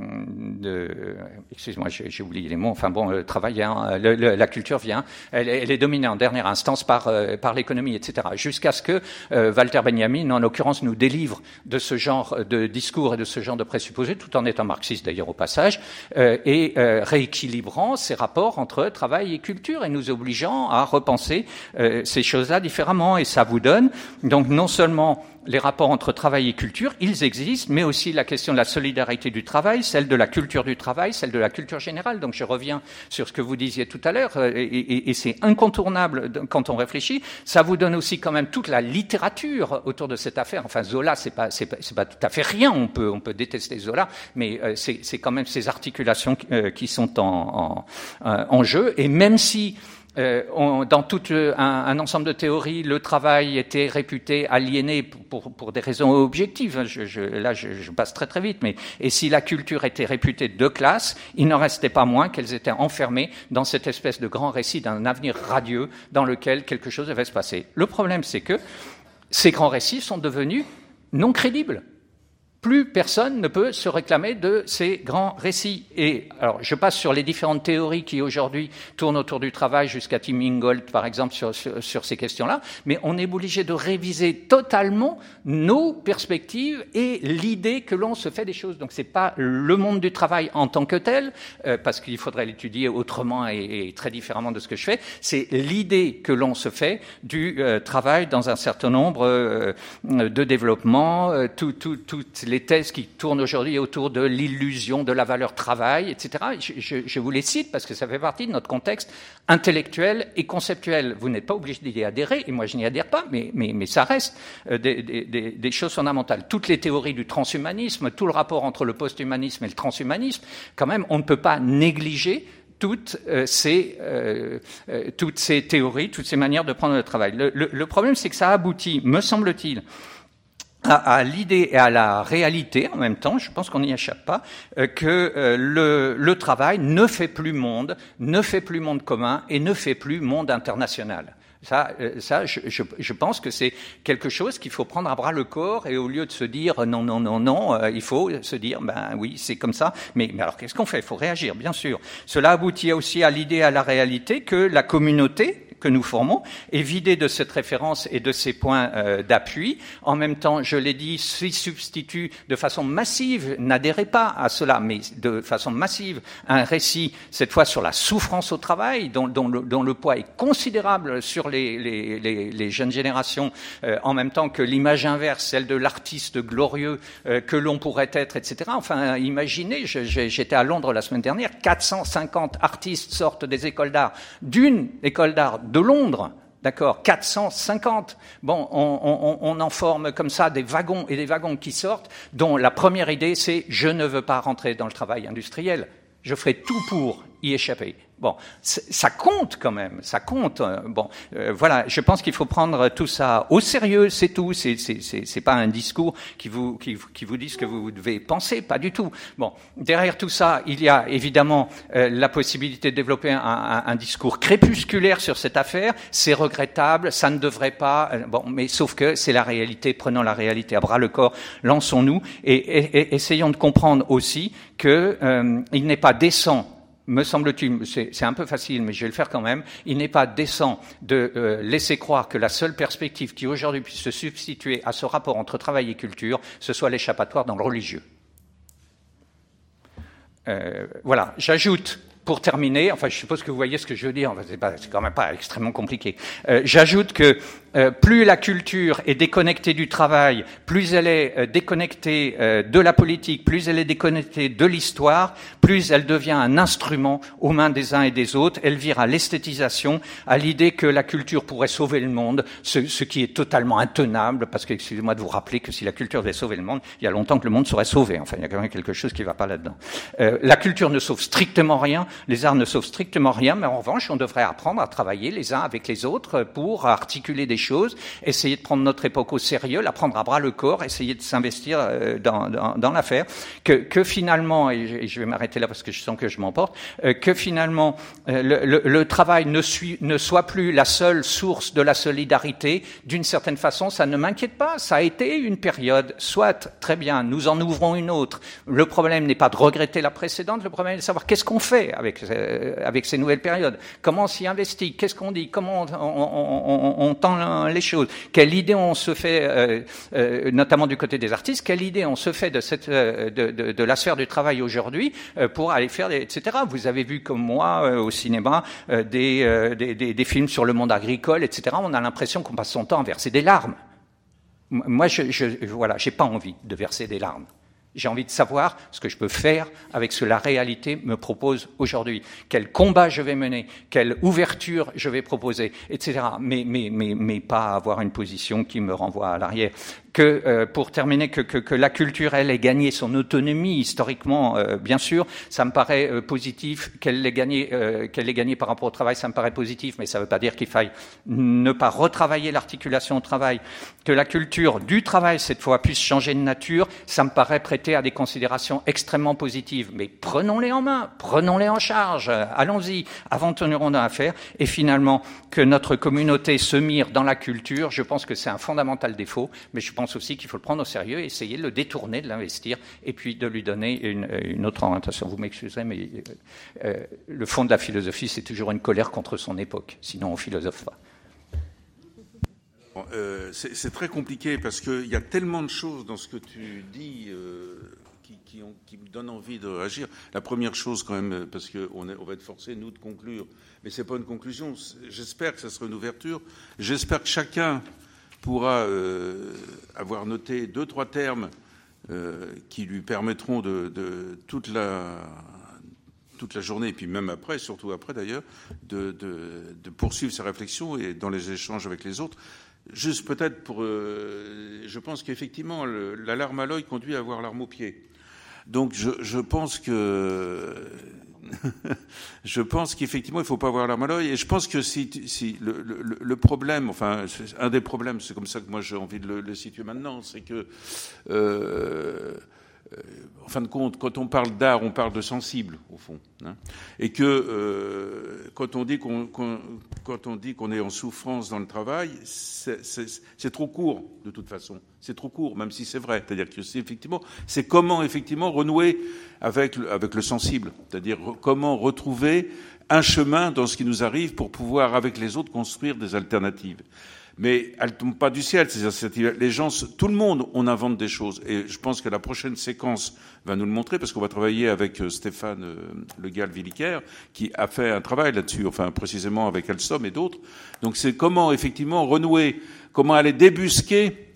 de excusez-moi, j'ai, j'ai oublié les mots. Enfin bon, le travail, hein, le, le, la culture vient, elle, elle est dominée en dernière instance par euh, par l'économie, et cetera. Jusqu'à ce que euh, Walter Benjamin, en l'occurrence, nous délivre de ce genre de discours et de ce genre de présupposés, tout en étant marxiste d'ailleurs au passage, euh, et euh, rééquilibrant ces rapports entre travail et culture et nous obligeant à repenser euh, ces choses-là différemment. Et ça vous donne donc non seulement les rapports entre travail et culture, ils existent, mais aussi la question de la solidarité du travail, celle de la culture du travail, celle de la culture générale. Donc je reviens sur ce que vous disiez tout à l'heure, et, et, et c'est incontournable quand on réfléchit. Ça vous donne aussi quand même toute la littérature autour de cette affaire. Enfin, Zola, c'est pas, c'est pas, c'est pas tout à fait rien. On peut, on peut détester Zola, mais euh, c'est, c'est quand même ces articulations euh, qui sont en, en, en jeu. Et même si Euh, on, dans tout un, un ensemble de théories, le travail était réputé aliéné pour, pour, pour des raisons objectives. Je, je, là, je, je passe très très vite. Mais et si la culture était réputée de classe, il n'en restait pas moins qu'elles étaient enfermées dans cette espèce de grand récit d'un avenir radieux dans lequel quelque chose devait se passer. Le problème, c'est que ces grands récits sont devenus non crédibles. Plus personne ne peut se réclamer de ces grands récits. Et alors, je passe sur les différentes théories qui aujourd'hui tournent autour du travail, jusqu'à Tim Ingold, par exemple, sur, sur, sur ces questions-là. Mais on est obligé de réviser totalement nos perspectives et l'idée que l'on se fait des choses. Donc, c'est pas le monde du travail en tant que tel, euh, parce qu'il faudrait l'étudier autrement et, et très différemment de ce que je fais. C'est l'idée que l'on se fait du euh, travail dans un certain nombre euh, de développements, euh, tout, tout, toutes les les thèses qui tournent aujourd'hui autour de l'illusion de la valeur travail, et cetera. Je, je, je vous les cite parce que ça fait partie de notre contexte intellectuel et conceptuel. Vous n'êtes pas obligé d'y adhérer, et moi je n'y adhère pas, mais, mais, mais ça reste euh, des, des, des choses fondamentales. Toutes les théories du transhumanisme, tout le rapport entre le post-humanisme et le transhumanisme, quand même, on ne peut pas négliger toutes euh, ces euh, euh, toutes ces théories, toutes ces manières de prendre le travail. Le, le, le problème, c'est que ça aboutit, me semble-t-il, à, à l'idée et à la réalité en même temps, je pense qu'on n'y échappe pas, euh, que euh, le, le travail ne fait plus monde, ne fait plus monde commun et ne fait plus monde international. Ça, euh, ça je, je, je pense que c'est quelque chose qu'il faut prendre à bras le corps et au lieu de se dire non, non, non, non, euh, il faut se dire ben oui, c'est comme ça. Mais, mais alors qu'est-ce qu'on fait ? Il faut réagir, bien sûr. Cela aboutit aussi à l'idée, à la réalité que la communauté que nous formons est vidée de cette référence et de ces points euh, d'appui. En même temps, je l'ai dit, s'y substitue de façon massive, n'adhérez pas à cela, mais de façon massive, un récit, cette fois sur la souffrance au travail, dont, dont, le, dont le poids est considérable sur les, les, les, les jeunes générations, euh, en même temps que l'image inverse, celle de l'artiste glorieux euh, que l'on pourrait être, et cetera. Enfin, imaginez, je, je, j'étais à Londres la semaine dernière, quatre cent cinquante artistes sortent des écoles d'art, d'une école d'art de Londres, d'accord, quatre cent cinquante. Bon, on, on, on en forme comme ça des wagons et des wagons qui sortent, dont la première idée, c'est « je ne veux pas rentrer dans le travail industriel, je ferai tout pour y échapper ». Bon, ça compte quand même, ça compte. Bon, euh, voilà, je pense qu'il faut prendre tout ça au sérieux, c'est tout. C'est, c'est, c'est, c'est pas un discours qui vous, qui, qui vous dit ce que vous devez penser, pas du tout. Bon, derrière tout ça, il y a évidemment euh, la possibilité de développer un, un, un discours crépusculaire sur cette affaire. C'est regrettable, ça ne devrait pas. Euh, bon, mais sauf que c'est la réalité. Prenons la réalité à bras le corps, lançons-nous et, et, et essayons de comprendre aussi que euh, il n'est pas décent. Me semble-t-il, c'est, c'est un peu facile, mais je vais le faire quand même, il n'est pas décent de euh, laisser croire que la seule perspective qui aujourd'hui puisse se substituer à ce rapport entre travail et culture, ce soit l'échappatoire dans le religieux. Euh, voilà, j'ajoute pour terminer, enfin, je suppose que vous voyez ce que je veux dire. Enfin, c'est, pas, c'est quand même pas extrêmement compliqué. Euh, j'ajoute que euh, plus la culture est déconnectée du travail, plus elle est euh, déconnectée euh, de la politique, plus elle est déconnectée de l'histoire, plus elle devient un instrument aux mains des uns et des autres. Elle vire à l'esthétisation, à l'idée que la culture pourrait sauver le monde, ce, ce qui est totalement intenable, parce que, excusez-moi de vous rappeler que si la culture devait sauver le monde, il y a longtemps que le monde serait sauvé. Enfin, il y a quand même quelque chose qui ne va pas là-dedans. Euh, la culture ne sauve strictement rien, les arts ne sauvent strictement rien, mais en revanche, on devrait apprendre à travailler les uns avec les autres pour articuler des choses, essayer de prendre notre époque au sérieux, la prendre à bras le corps, essayer de s'investir dans, dans, dans l'affaire, que, que finalement, et je vais m'arrêter là parce que je sens que je m'emporte, que finalement, le, le, le travail ne, suit, ne soit plus la seule source de la solidarité. D'une certaine façon, ça ne m'inquiète pas, ça a été une période, soit, très bien, nous en ouvrons une autre. Le problème n'est pas de regretter la précédente, le problème est de savoir qu'est-ce qu'on fait avec, euh, avec ces nouvelles périodes. Comment on s'y investit? Qu'est-ce qu'on dit? Comment on, on, on, on tend les choses? Quelle idée on se fait, euh, euh, notamment du côté des artistes, quelle idée on se fait de, cette, euh, de, de, de la sphère du travail aujourd'hui euh, pour aller faire, des, et cetera. Vous avez vu comme moi, euh, au cinéma, euh, des, euh, des, des, des films sur le monde agricole, et cetera. On a l'impression qu'on passe son temps à verser des larmes. Moi, je, je, voilà, j'ai pas envie de verser des larmes. J'ai envie de savoir ce que je peux faire avec ce que la réalité me propose aujourd'hui. Quel combat je vais mener, quelle ouverture je vais proposer, et cetera. Mais, mais, mais, mais pas avoir une position qui me renvoie à l'arrière. Que, euh, pour terminer, que, que, que la culture, elle, ait gagné son autonomie historiquement, euh, bien sûr, ça me paraît euh, positif. Qu'elle l'ait gagné, euh, qu'elle l'ait gagné par rapport au travail, ça me paraît positif, mais ça ne veut pas dire qu'il faille ne pas retravailler l'articulation au travail. Que la culture du travail, cette fois, puisse changer de nature, ça me paraît prêter à des considérations extrêmement positives. Mais prenons-les en main, prenons-les en charge, allons-y, aventons-nous dans l'affaire. Et finalement, que notre communauté se mire dans la culture, je pense que c'est un fondamental défaut, mais je pense aussi qu'il faut le prendre au sérieux et essayer de le détourner, de l'investir, et puis de lui donner une, une autre orientation. Vous m'excuserez, mais euh, le fond de la philosophie, c'est toujours une colère contre son époque, sinon on philosophe pas. Euh, c'est, c'est très compliqué parce qu'il y a tellement de choses dans ce que tu dis euh, qui, qui, ont, qui me donnent envie de réagir. La première chose quand même, parce qu'on on va être forcés, nous, de conclure, mais c'est pas une conclusion, j'espère que ça sera une ouverture, j'espère que chacun pourra euh, avoir noté deux, trois termes euh, qui lui permettront de, de toute la... toute la journée, et puis même après, surtout après d'ailleurs, de, de, de poursuivre sa réflexion et dans les échanges avec les autres. Juste peut-être pour... Euh, je pense qu'effectivement, le, la larme à l'œil conduit à avoir l'arme au pied. Donc je, je pense que... je pense qu'effectivement, il ne faut pas avoir l'arme à l'œil. Et je pense que si, si le, le, le problème, enfin, un des problèmes, c'est comme ça que moi j'ai envie de le, le situer maintenant, c'est que... Euh, Euh, en fin de compte, quand on parle d'art, on parle de sensible, au fond, hein, et que euh, quand on dit qu'on, qu'on, quand on dit qu'on est en souffrance dans le travail, c'est, c'est, c'est trop court, de toute façon. C'est trop court, même si c'est vrai. C'est-à-dire que c'est effectivement, c'est comment effectivement renouer avec le, avec le sensible, c'est-à-dire comment retrouver un chemin dans ce qui nous arrive pour pouvoir, avec les autres, construire des alternatives. Mais elles ne tombent pas du ciel, ces initiatives. Les gens, tout le monde, on invente des choses. Et je pense que la prochaine séquence va nous le montrer, parce qu'on va travailler avec Stéphane euh, Le Gall-Villiquer, qui a fait un travail là-dessus, enfin précisément avec Alstom et d'autres. Donc c'est comment, effectivement, renouer, comment aller débusquer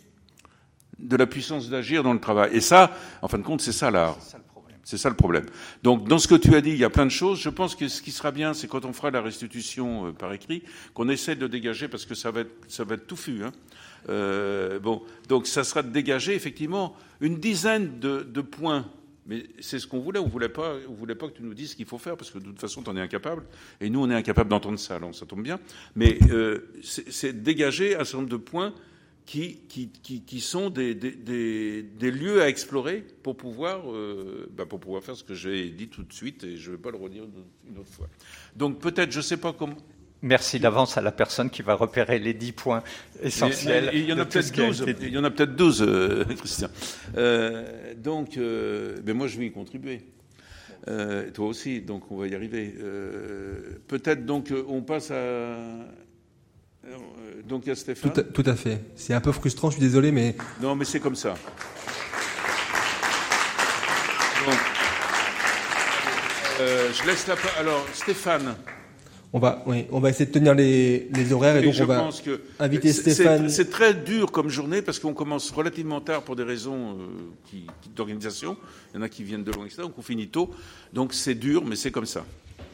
de la puissance d'agir dans le travail. Et ça, en fin de compte, c'est ça l'art. C'est ça le problème. Donc, dans ce que tu as dit, il y a plein de choses. Je pense que ce qui sera bien, c'est quand on fera la restitution euh, par écrit, qu'on essaie de dégager, parce que ça va être, ça va être touffu. Hein. Euh, bon, donc ça sera de dégager effectivement une dizaine de, de points. Mais c'est ce qu'on voulait. On voulait pas, on voulait pas que tu nous dises ce qu'il faut faire, parce que de toute façon, tu en es incapable. Et nous, on est incapable d'entendre ça. Alors, ça tombe bien. Mais euh, c'est, c'est dégager un certain nombre de points. Qui, qui, qui, qui sont des, des, des, des lieux à explorer pour pouvoir, euh, bah pour pouvoir faire ce que j'ai dit tout de suite, et je ne vais pas le redire une autre fois. Donc peut-être, je ne sais pas comment... Merci d'avance à la personne qui va repérer les dix points essentiels. Mais, mais il y en a peut-être douze, il y en a peut-être douze, euh, Christian. Euh, donc, euh, mais moi je vais y contribuer. Euh, toi aussi, donc on va y arriver. Euh, peut-être donc on passe à... Donc il y a Stéphane. Tout à, tout à fait. C'est un peu frustrant, je suis désolé, mais... Non, mais c'est comme ça. Bon. Euh, je laisse la parole. Alors, Stéphane. On va, oui, on va essayer de tenir les, les horaires et, et donc je on va pense que inviter c'est, Stéphane. C'est, c'est très dur comme journée parce qu'on commence relativement tard pour des raisons euh, qui, qui, d'organisation. Il y en a qui viennent de loin, et cetera. Donc on finit tôt. Donc c'est dur, mais c'est comme ça.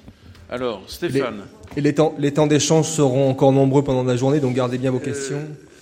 Alors, Stéphane. Les, et les temps, les temps d'échange seront encore nombreux pendant la journée, donc gardez bien vos questions. Euh,